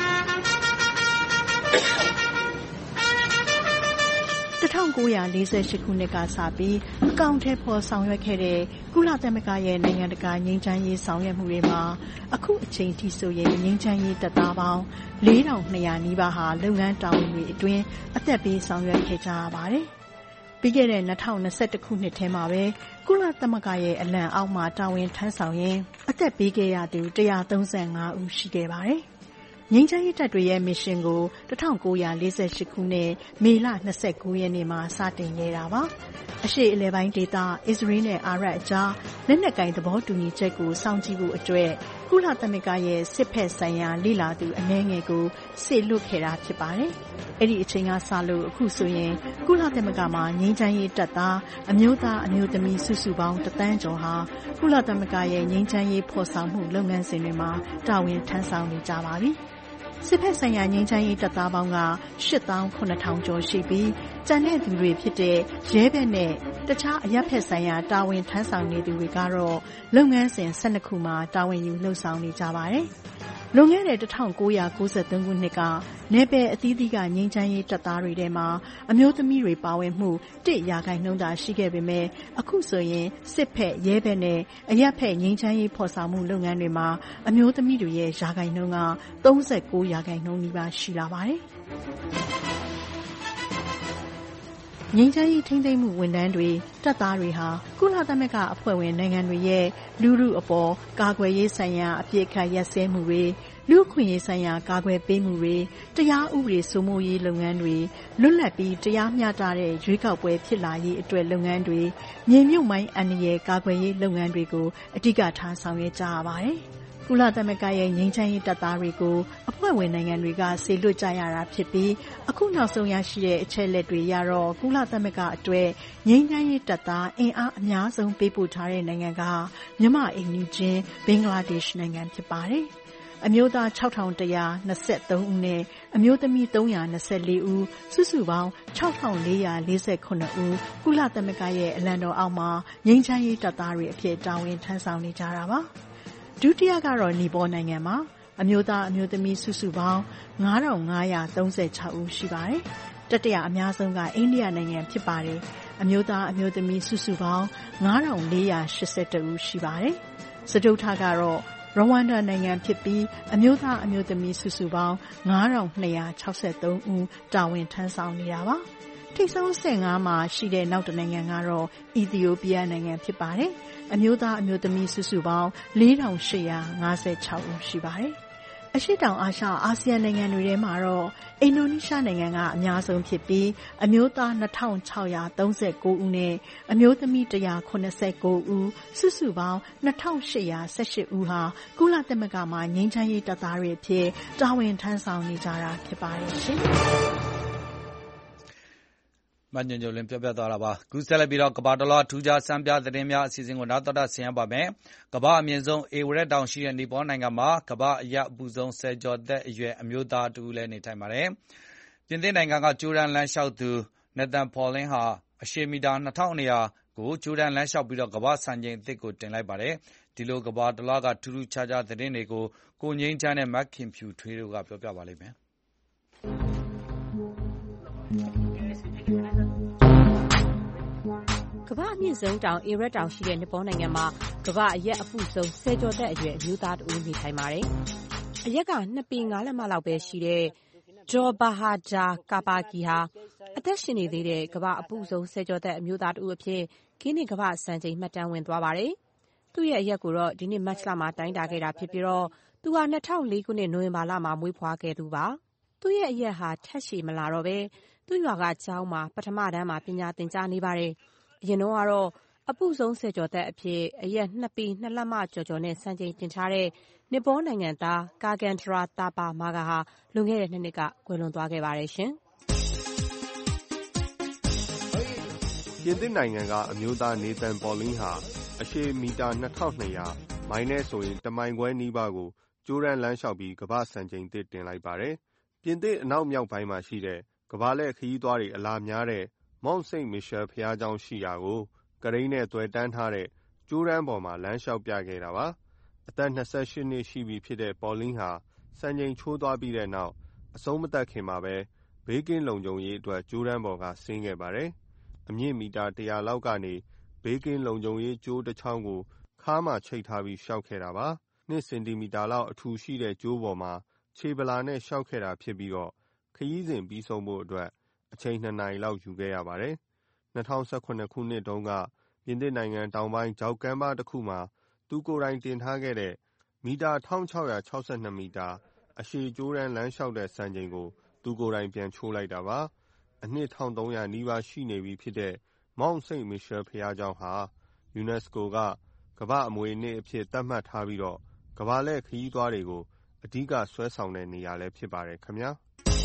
1948ခုနှစ်ကစပြီးအကောင့်ထဲပေါ်ဆောင်ရွက်ခဲ့တဲ့ကုလသမဂ္ဂရဲ့နိုင်ငံတကာငြိမ်းချမ်းရေးဆောင်ရွက်မှုတွေမှာအခုအချိန်ထိဆိုရင်ငြိမ်းချမ်းရေးတပ်သားပေါင်း4200နီးပါးဟာလုပ်ငန်းတာဝန်တွေအတွင်းအသက်ပေးဆောင်ရွက်ခဲ့ကြရပါတယ်။ပြီးခဲ့တဲ့2021ခုနှစ်ထဲမှာပဲကုလသမဂ္ဂရဲ့အလံအောက်မှာတာဝန်ထမ်းဆောင်ရင်းအသက်ပေးခဲ့ရသူ135ဦးရှိခဲ့ပါတယ်။ငြိမ်းချမ်းရေးတပ်တွေရဲ့မစ်ရှင်ကို1948ခုနှစ်မေလ29ရက်နေ့မှာစတင်ခဲ့တာပါ။အရှေ့အလယ်ပိုင်းဒေသအစ္စရေးနဲ့အာရပ်အကြားလက်နက်ကိုင်သဘောတူညီချက်ကိုစောင့်ကြည့်ဖို့အတွက်ကုလသမဂ္ဂရဲ့စစ်ဖက်ဆိုင်ရာလေ့လာသူအနည်းငယ်ကိုစေလွှတ်ခဲ့တာဖြစ်ပါတယ်။အဲ့ဒီအချိန်ကစလို့အခုဆိုရင်ကုလသမဂ္ဂမှာငြိမ်းချမ်းရေးတပ်သားအမျိုးသားအမျိုးသမီးစုစုပေါင်း1 သန်းကျော်ဟာကုလသမဂ္ဂရဲ့ငြိမ်းချမ်းရေးဖော်ဆောင်မှုလုပ်ငန်းစဉ်တွေမှာတာဝန်ထမ်းဆောင်နေကြပါပြီ။စစ်ဖက်ဆိုင်ရာငြိမ်းချမ်းရေးတပ်သားပေါင်းက8,900 ကျော်ရှိပြီးကျန်တဲ့သူတွေဖြစ်တဲ့ရဲဘက်နဲ့တခြားအရပ်ဖက်ဆိုင်ရာတာဝန်ထမ်းဆောင်နေသူတွေကတော့လုပ်ငန်းစဉ်12 ခုမှာတာဝန်ယူလှုပ်ဆောင်နေကြပါတယ်။လွန်ခဲ့တဲ့1993 ခုနှစ်ကနယ်ပယ်အသီးသီးကငြိမ်းချမ်းရေးတပ်သားတွေထဲမှာအမျိုးသမီးတွေပါဝင်မှု1% သာရှိခဲ့ပေမဲ့အခုဆိုရင်စစ်ဖက်ရဲဘက်နဲ့အရပ်ဖက်ငြိမ်းချမ်းရေးဖော်ဆောင်မှုလုပ်ငန်းတွေမှာအမျိုးသမီးတွေရဲ့ရာခိုင်နှုန်းက39% နီးပါးရှိလာပါတယ်။ငြိမ်းချမ်းရေးထိန်းသိမ်းမှုဝန်ထမ်းတွေတပ်သားတွေဟာကုလသမဂ္ဂအဖွဲ့ဝင်နိုင်ငံတွေရဲ့လူထုအပေါ်ကာကွယ်ရေးဆိုင်ရာအပြစ်ခတ်ရပ်စဲမှုတွေလူ့အခွင့်အရေးဆိုင်ရာကာကွယ်ပေးမှုတွေတရားဥပဒေစိုးမိုးရေးလုပ်ငန်းတွေလွတ်လပ်ပြီးတရားမျှတတဲ့ရွေးကောက်ပွဲဖြစ်လာရေးအတွက်လုပ်ငန်းတွေမြေမြုပ်မိုင်းအန္တရာယ်ကာကွယ်ရေးလုပ်ငန်းတွေကိုအဓိကထားဆောင်ရွက်ကြရပါတယ်။ကုလသမဂ္ဂရဲ့ငြိမ်းချမ်းရေးတပ်သားတွေကိုအဖွဲ့ဝင်နိုင်ငံတွေကစေလွှတ်ကြရတာဖြစ်ပြီးအခုနောက်ဆုံးရရှိတဲ့အချက်အလက်တွေအရတော့ကုလသမဂ္ဂအတွက်ငြိမ်းချမ်းရေးတပ်သားအင်အားအများဆုံးပေးပို့ထားတဲ့နိုင်ငံကမြန်မာအိမ်နီးချင်းဘင်္ဂလားဒေ့ရှ်နိုင်ငံဖြစ်ပါတယ်။အမျိုးသား6,123 ဦးနဲ့အမျိုးသမီး324 ဦးစုစုပေါင်း6,448 ဦးကုလသမဂ္ဂရဲ့အလံတော်အောက်မှာငြိမ်းချမ်းရေးတပ်သားတွေအဖြစ်တာဝန်ထမ်းဆောင်နေကြတာပါ။ဒုတိယကတော့နီပေါနိုင်ငံမှာအမျိုးသားအမျိုးသမီးစုစုပေါင်း9,536 ဦးရှိပါတယ်။တတိယအများဆုံးကအိန္ဒိယနိုင်ငံဖြစ်ပါတယ်။အမျိုးသားအမျိုးသမီးစုစုပေါင်း9,481 ဦးရှိပါတယ်။စတုတ္ထကတော့ရဝမ်ဒါနိုင်ငံဖြစ်ပြီးအမျိုးသားအမျိုးသမီးစုစုပေါင်း9,263 ဦးတာဝန်ထမ်းဆောင်နေတာပါ။ထိပ်ဆုံး15မှာရှိတဲ့နောက်တစ်နိုင်ငံကတော့အီသီယိုးပီးယားနိုင်ငံဖြစ်ပါတယ်။အမျိုးသားအမျိုးသမီးစုစုပေါင်း4,856 ဦးရှိပါတယ်။အရှေ့တောင်အာရှအာဆီယံနိုင်ငံတွေထဲမှာတော့အင်ဒိုနီးရှားနိုင်ငံကအများဆုံးဖြစ်ပြီးအမျိုးသား2,639 ဦးနဲ့အမျိုးသမီး189 ဦးစုစုပေါင်း2,818 ဦးဟာကုလသမဂ္ဂမှာငြိမ်းချမ်းရေးတပ်သားတွေအဖြစ်တာဝန်ထမ်းဆောင်နေကြတာဖြစ်ပါတယ်ရှင်။မညွန့်ညွန့်လင်းပြောပြသွားတာပါ။ခုဆက်လက်ပြီးတော့ကမ္ဘာတလွှားထူးခြားစံပြသတင်းများအစီအစဉ်ကိုနောက်တော်ဆင်ရပါမယ်။ကမ္ဘာအမြင့်ဆုံးဧဝရက်တောင်ရှိတဲ့နီပေါနိုင်ငံမှာကမ္ဘာအရက်အပူဆုံးဆယ်ကျော်သက်အရွယ်အမျိုးသားတူလည်းနေထိုင်ပါတယ်။ပြင်သစ်နိုင်ငံကဂျိုးဒန်လမ်းလျှောက်သူနေသန်ဖော်လင်းဟာအရှည်မီတာ2,200ကိုဂျိုးဒန်လမ်းလျှောက်ပြီးတော့ကမ္ဘာစံချိန်အသစ်ကိုတင်လိုက်ပါတယ်။ဒီလိုကမ္ဘာတလွှားကထူးထူးခြားခြားသတင်းတွေကိုကိုငိမ့်ချမ်းနဲ့မက်ခင်ဖြူထွေးတို့ကပြောပြပါလိမ့်မယ်။ကမ္ဘာအမြင့်ဆုံးတောင်အေရက်တောင်ရှိတဲ့နီပေါနိုင်ငံမှာကမ္ဘာအရက်အပူဆုံးဆယ်ကျော်သက်အရွယ်အမျိုးသားတဦးနေထိုင်ပါတယ်။အရက်က2 ပေ 5 လက်မလောက်ပဲရှိတဲ့ဂျော်ဘာဟာဂျာကာပါကီဟာအသက်ရှင်နေသေးတဲ့ကမ္ဘာအပူဆုံးဆယ်ကျော်သက်အမျိုးသားတဦးအဖြစ်ဂင်းနစ်ကမ္ဘာစံချိန်မှတ်တမ်းဝင်သွားပါတယ်။သူ့ရဲ့အရက်ကိုတော့ဒီနှစ်မတ်လမှာတိုင်းတာခဲ့တာဖြစ်ပြီးတော့သူဟာ2004ခုနှစ်နိုဝင်ဘာလမှာမွေးဖွားခဲ့သူပါ။သူ့ရဲ့အရက်ဟာထက်ရှည်မလာတော့ပဲသူ့ရွာကကျောင်းမှာပထမတန်းမှာပညာသင်ကြားနေပါတယ်။အရင်တော့ကတော့အပူဆုံးဆယ်ကျော်သက်အဖြစ်အရက်2 ပေ 2 လက်မကျော်နဲ့စံချိန်တင်ထားတဲ့နီပေါနိုင်ငံသားကာကန်ဒရာတာပါမာဂါဟာလွန်ခဲ့တဲ့2 နှစ်ကကွယ်လွန်သွားခဲ့ပါတယ်ရှင်။ပြင်သစ်နိုင်ငံကအမျိုးသားနေသန်ပေါ်လင်းဟာအရှည်မီတာ2,200မိုင်နဲ့ဆိုရင်1 မိုင်ခွဲနီးပါးကိုဂျိုးဒန်လမ်းလျှောက်ပြီးကမ္ဘာစံချိန်သစ်တင်လိုက်ပါတယ်။ပြင်သစ်အနောက်မြောက်ပိုင်းမှာရှိတဲ့ကမ္ဘာလှည့်ခရီးသွားတွေအလာများတဲ့မောင့်စိန့်မီရှယ်ဘုရားကျောင်းရှိရာကိုကရိန်းနဲ့သွယ်တန်းထားတဲ့ကြိုးတန်းပေါ်မှာလမ်းလျှောက်ပြခဲ့တာပါ။အသက်28 နှစ်ရှိပြီဖြစ်တဲ့ပေါ်လင်းဟာစံချိန်ချိုးသွားပြီးတဲ့နောက်အဆုံးမသတ်ခင်မှာပဲဘေးကင်းလုံခြုံရေးအတွက်ကြိုးတန်းပေါ်ကဆင်းခဲ့ပါတယ်။အမြင့်မီတာ100လောက်ကနေဘေးကင်းလုံခြုံရေးကြိုးတစ်ချောင်းကိုခါးမှာချိတ်ထားပြီးလျှောက်ခဲ့တာပါ။2 စင်တီမီတာလောက်အထူရှိတဲ့ကြိုးပေါ်မှာခြေဗလာနဲ့လျှောက်ခဲ့တာဖြစ်ပြီးတော့ခရီးစဉ်ပြီးဆုံးဖို့အတွက်အချိန်2 နာရီလောက်ယူခဲ့ရပါတယ်။2018 ခုနှစ်တုန်းကပြင်သစ်နိုင်ငံတောင်ပိုင်းဂျောက်ကမ်းပါးတစ်ခုမှာသူကိုယ်တိုင်တင်ထားခဲ့တဲ့မီတာ1,662 မီတာအရှည်ကြိုးတန်းလမ်းလျှောက်တဲ့စံချိန်ကိုသူကိုယ်တိုင်ပြန်ချိုးလိုက်တာပါ။အနှစ်1,300နီးပါးရှိနေပြီဖြစ်တဲ့မောင့်စိန့်မီရှယ်ဘုရားကျောင်းဟာ UNESCO ကကမ္ဘာ့အမွေအနှစ်အဖြစ်သတ်မှတ်ထားပြီးတော့ကမ္ဘာလှည့်ခရီးသွားတွေကိုအဓိကဆွဲဆောင်တဲ့နေရာလည်းဖြစ်ပါတယ်ခင်ဗျာ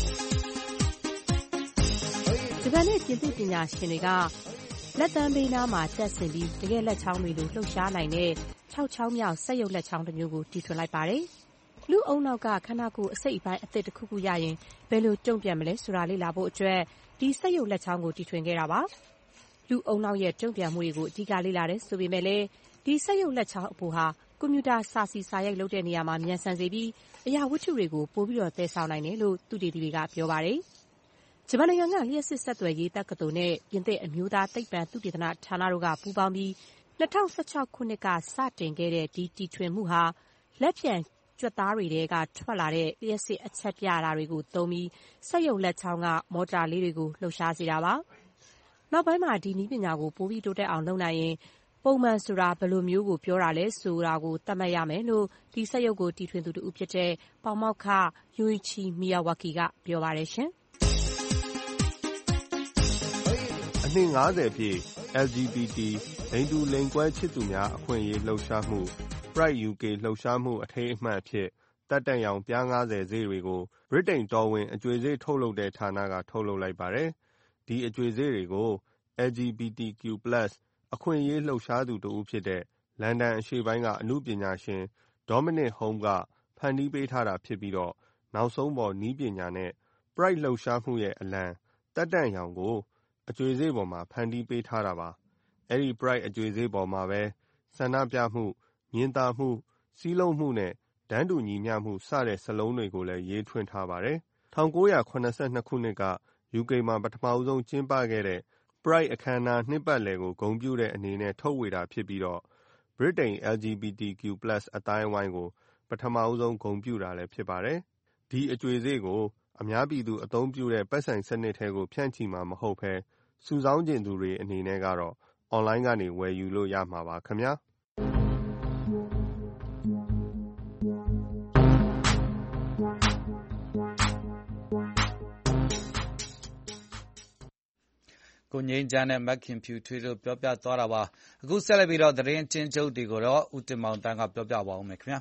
ဂျပန်နဲ့ပြင်သစ်ပညာရှင်တွေကလက်သန်းဘေးနားမှာတက်ဆင်ပြီးတကယ်လက်ချောင်းတွေလိုလှုပ်ရှားနိုင်တဲ့6ချောင်းမြောက်စက်ရုပ်လက်ချောင်းတစ်မျိုးကိုတီထွင်လိုက်ပါတယ်။လူအုံနောက်ကခန္ဓာကိုယ်အစိတ်အပိုင်းအသစ်တစ်ခုခုရရင်ဘယ်လိုတုံ့ပြန်မလဲဆိုတာလေ့လာဖို့အတွက်ဒီစက်ရုပ်လက်ချောင်းကိုတီထွင်ခဲ့တာပါ။လူအုံနောက်ရဲ့တုံ့ပြန်မှုတွေကိုအဓိကလေ့လာတယ်ဆိုပေမဲ့လည်းဒီစက်ရုပ်လက်ချောင်းအပိုဟာကွန်ပျူတာစာစီစာရိုက်လုပ်တဲ့နေရာမှာမြန်ဆန်စေပြီးအရာဝတ္ထုတွေကိုပိုပြီးတော့သယ်ဆောင်နိုင်တယ်လို့သုတေသီတွေကပြောပါတယ်။ဂျပန်နိုင်ငံကလျှပ်စစ်ဆက်သွယ်ရေးတက္ကသိုလ်နဲ့ပြင်သစ်အမျိုးသားသိပ္ပံသုတေသနဌာနတို့ကပူးပေါင်းပြီး2016ခုနှစ်ကစတင်ခဲ့တဲ့ဒီတီထွင်မှုဟာလက်ဖြန့်ကြွက်သားတွေထဲကထွက်လာတဲ့လျှပ်စစ်အချက်ပြတာတွေကိုသုံးပြီးစက်ရုပ်လက်ချောင်းကမော်တာလေးတွေကိုလှုပ်ရှားစေတာပါ။နောက်ပိုင်းမှာဒီနည်းပညာကိုပိုပြီးတိုးတက်အောင်လုပ်နိုင်ရင်ပုံမှန်ဆိုတာဘယ်လိုမျိုးကိုပြောတာလဲဆိုတာကိုသတ်မှတ်ရမယ်လို့ဒီစက်ရုပ်ကိုတီထွင်သူတူဖြစ်တဲ့ပေါမောက္ခယိုအီချီမီယာဝါကီကပြောပါတယ်ရှင်။အနှစ်50ပြည့် LGBT လိင်တူလိင်ကွဲချစ်သူများအခွင့်အရေးလှုပ်ရှားမှု Pride UK လှုပ်ရှားမှုအထိမ်းအမှတ်အဖြစ်တပ်တန့်ရောင်ပြား90ဈေးတွေကိုဗြိတိန်တော်ဝင်အကြွေဈေးထုတ်လုပ်တဲ့ဌာနကထုတ်လုပ်လိုက်ပါတယ်။ဒီအကြွေဈေးတွေကို LGBTQ+ အခွင့်အရေးလှုပ်ရှားသူတူဖြစ်တဲ့လန်ဒန်အရှေ့ပိုင်းကအနုပညာရှင် Dominic Home ကဖန်တီးပေးထားတာဖြစ်ပြီးတော့နောက်ဆုံးပေါ်နည်းပညာနဲ့ Pride လှုပ်ရှားမှုရဲ့အလံတပ်တန့်ရောင်ကိုအကြွေဈေးပေါ်မှာဖန်တီးပေးထားတာပါ။အဲဒီ Pride အကြွေဈေးပေါ်မှာပဲဆန္ဒပြမှုမြင်သာမှုစည်းလုံးမှုနဲ့တန်းတူညီမျှမှုစတဲ့စာလုံးတွေကိုလည်းရေးထွင်းထားပါတယ်။1982ခုနှစ်က UK မှာပထမဆုံးကျင်းပခဲ့တဲ့ Pride အခမ်းအနားနှစ်ပတ်လည်ကိုဂုဏ်ပြုတဲ့အနေနဲ့ထုတ်ဝေတာဖြစ်ပြီးတော့ဗြိတိန် LGBTQ+ အသိုင်းအဝိုင်းကိုပထမဆုံးဂုဏ်ပြုတာလည်းဖြစ်ပါတယ်။ဒီအကြွေဈေးကိုအများပြည်သူအသုံးပြုတဲ့ပတ်စံစနစ်ထဲကိုဖြန့်ချီမှာမဟုတ်ဘဲစုဆောင်းကျင်သူတွေအနေနဲ့ကတော့အွန်လိုင်းကနေဝယ်ယူလို့ရမှာပါခင်ဗျာကိုငိမ့်ချမ်းနဲ့မက်ခင်ဖြူထွေးတို့ပြောပြသွားတာပါအခုဆက်လက်ပြီးတော့သတင်းချင်းချုပ်တွေကိုတော့ဦးတင်မောင်တန်းကပြောပြပါဦးမယ်ခင်ဗျာ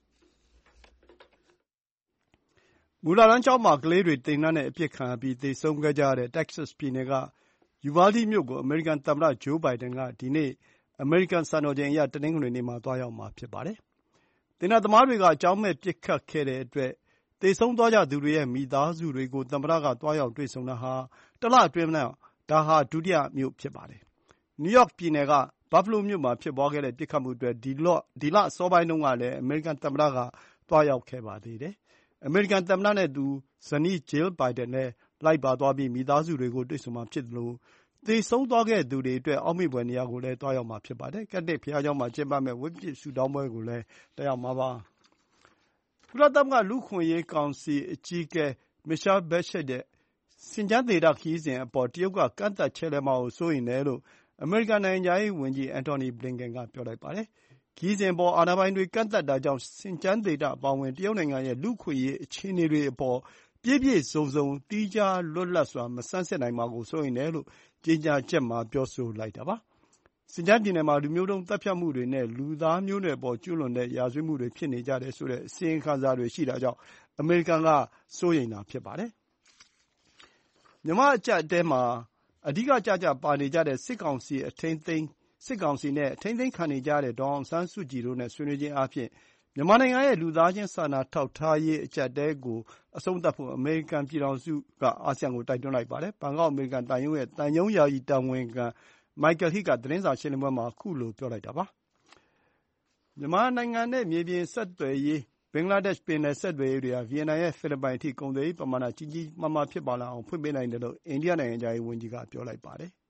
မူလတန်းကျောင်းမှာကလေးတွေသေနတ်နဲ့အပစ်ခံရပြီးသေဆုံးခဲ့ကြတဲ့ Texas ပြည်နယ်က Uvalde မြို့ကိုအမေရိကန်သမ္မတ Joe Biden ကဒီနေ့အမေရိကန်စံတော်ချိန်အရတနင်္ဂနွေနေ့မှာသွားရောက်မှာဖြစ်ပါတယ်။သေနတ်သမားတွေကကျောင်းမဲ့ပစ်ခတ်ခဲ့တဲ့အတွက်သေဆုံးသွားကြသူတွေရဲ့မိသားစုတွေကိုသမ္မတကသွားရောက်တွေ့ဆုံတာဟာတလအတွင်းဒါဟာဒုတိယမြို့ဖြစ်ပါတယ်။နယူးယောက်ပြည်နယ်က Buffalo မြို့မှာဖြစ်ပွားခဲ့တဲ့ပစ်ခတ်မှုအတွက်ဒီလအစောပိုင်းတုန်းကလည်းအမေရိကန်သမ္မတကသွားရောက်ခဲ့ပါသေးတယ်။အမေရိကန်သမ္မတနဲ့သူဇနီး Jill Biden လည်းလိုက်ပါသွားပြီးမိသားစုတွေကိုတွေ့ဆုံမှာဖြစ်သလိုသေဆုံးသွားခဲ့သူတွေအတွက်အောက်မေ့ဘွယ်နေရာကိုလည်းသွားရောက်မှာဖြစ်ပါတယ်။ကက်သလစ်ဘုရားကျောင်းမှာကျင်းပမယ့်ဝတ်ပြုဆုတောင်းပွဲကိုလည်းတက်ရောက်မှာပါ။ကုလသမဂ္ဂလူ့အခွင့်အရေးကောင်စီအကြီးအကဲ Michelle Bachelet ရဲ့ရှင်ကျန်းဒေသခရီးစဉ်အပေါ်တရုတ်ကကန့်သတ်ချက်ထဲမှာစိုးရိမ်တယ်လို့အမေရိကန်နိုင်ငံခြားရေးဝန်ကြီး Antony Blinken ကပြောလိုက်ပါတယ်။ခရီးစဉ်အပေါ်အာဏာပိုင်တွေကန့်သတ်တာကြောင့်ရှင်ကျန်းဒေသအပါအဝင်တရုတ်နိုင်ငံရဲ့လူ့အခွင့်အရေးအခြေအနေတွေအပေါ်ပြည့်ပြည့်စုံစုံသီးခြားလွတ်လပ်စွာမဆန်းစစ်နိုင်မှာကိုစိုးရိမ်တယ်လို့ကြေညာချက်မှာပြောဆိုလိုက်တာပါ။ရှင်ကျန်းပြည်နယ်မှာလူမျိုးတုံးသတ်ဖြတ်မှုတွေနဲ့လူသားမျိုးနွယ်အပေါ်ကျူးလွန်တဲ့ရာဇဝတ်မှုတွေဖြစ်နေကြတယ်ဆိုတဲ့အစီရင်ခံစာတွေရှိတာကြောင့်အမေရိကန်ကစိုးရိမ်တာဖြစ်ပါတယ်။မြန်မာ့အကျပ်အတည်းမှာအဓိကကျကျပါနေကြတဲ့စစ်ကောင်စီနဲ့အထိန်းသိမ်းခံနေကြတဲ့ဒေါ်အောင်ဆန်းစုကြည်တို့နဲ့ဆွေးနွေးခြင်းအားဖြင့်မြန်မာနိုင်ငံရဲ့လူသားချင်းစာနာထောက်ထားရေးအကျပ်အတည်းကိုအဆုံးသတ်ဖို့အမေရိကန်ပြည်ထောင်စုကအာဆီယံကိုတိုက်တွန်းလိုက်ပါတယ်။ဘန်ကောက်အမေရိကန်သံရုံးရဲ့သံရုံးယာယီတာဝန်ခံ Michael Heath ကသတင်းစာရှင်းလင်းပွဲမှာခုလိုပြောလိုက်တာပါ။မြန်မာနိုင်ငံနဲ့မြေပြင်ဆက်သွယ်ရေးဘင်္ဂလားဒေ့ရှ်ပင်လယ်ဆက်သွယ်ရေးတွေဟာဗီယက်နမ်ရဲ့ဖိလစ်ပိုင်အထိကုန်သွယ်ရေးပမာဏကြီးကြီးမားမားဖြစ်ပေါ်လာအောင်ဖွင့်ပေးနိုင်တယ်လို့အိန္ဒိယနိုင်ငံခြားရေးဝန်ကြီးကပြောလိုက်ပါတယ်။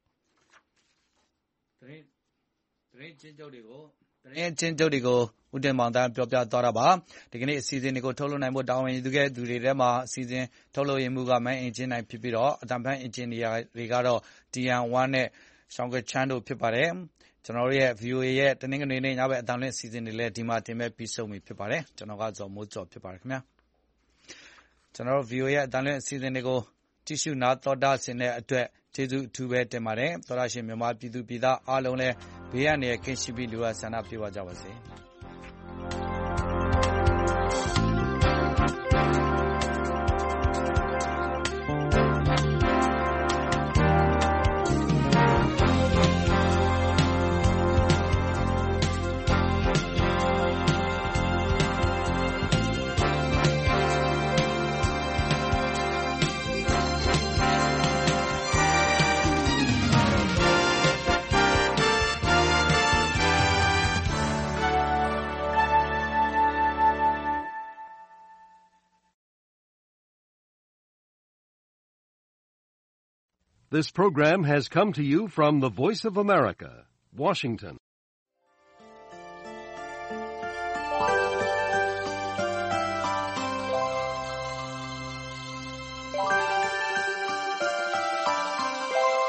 သတင်းချင်းချုပ်တွေကိုဦးတင်မောင်တန်းပြောပြသွားတာပါ။ဒီကနေ့အစီအစဉ်တွေကိုထုတ်လွှင့်နိုင်ဖို့တာဝန်ယူခဲ့သူတွေထဲမှာအစီအစဉ်ထုတ်လွှင့်မှုကမန်းအင်ဂျင်နိုင်ဖြစ်ပြီးတော့အတံဖန်အင်ဂျင်နီယာတွေကတော့ TN1 နဲ့ရှောင်းကချန်းတို့ဖြစ်ပါတယ်။ကျွန်တော်တို့ရဲ့ VOA ရဲ့တနင်္ဂနွေနေ့ညဘက်အတံလွှင့်အစီအစဉ်တွေလည်းဒီမှာတင်မဲ့ပြီးဆုံးပြီဖြစ်ပါတယ်။ကျွန်တော်ကဇော်မိုးကျော်ဖြစ်ပါတယ်ခင်ဗျာ။ကျွန်တော်တို့ VOA ရဲ့အတံလွှင့်အစီအစဉ်တွေကိုကြည့်ရှုနားတော်တာဆင်တဲ့အတွက်ကျေးဇူးအထူးပဲတင်ပါတယ်။သောရရှင်မြန်မာပြည်သူပြည်သားအားလုံးလည်းဘေးရန်တွေကင်းရှင်းပြီးလူဝဆန္ဒပြပါကြပါစေ။ This program has come to you from the Voice of America, Washington.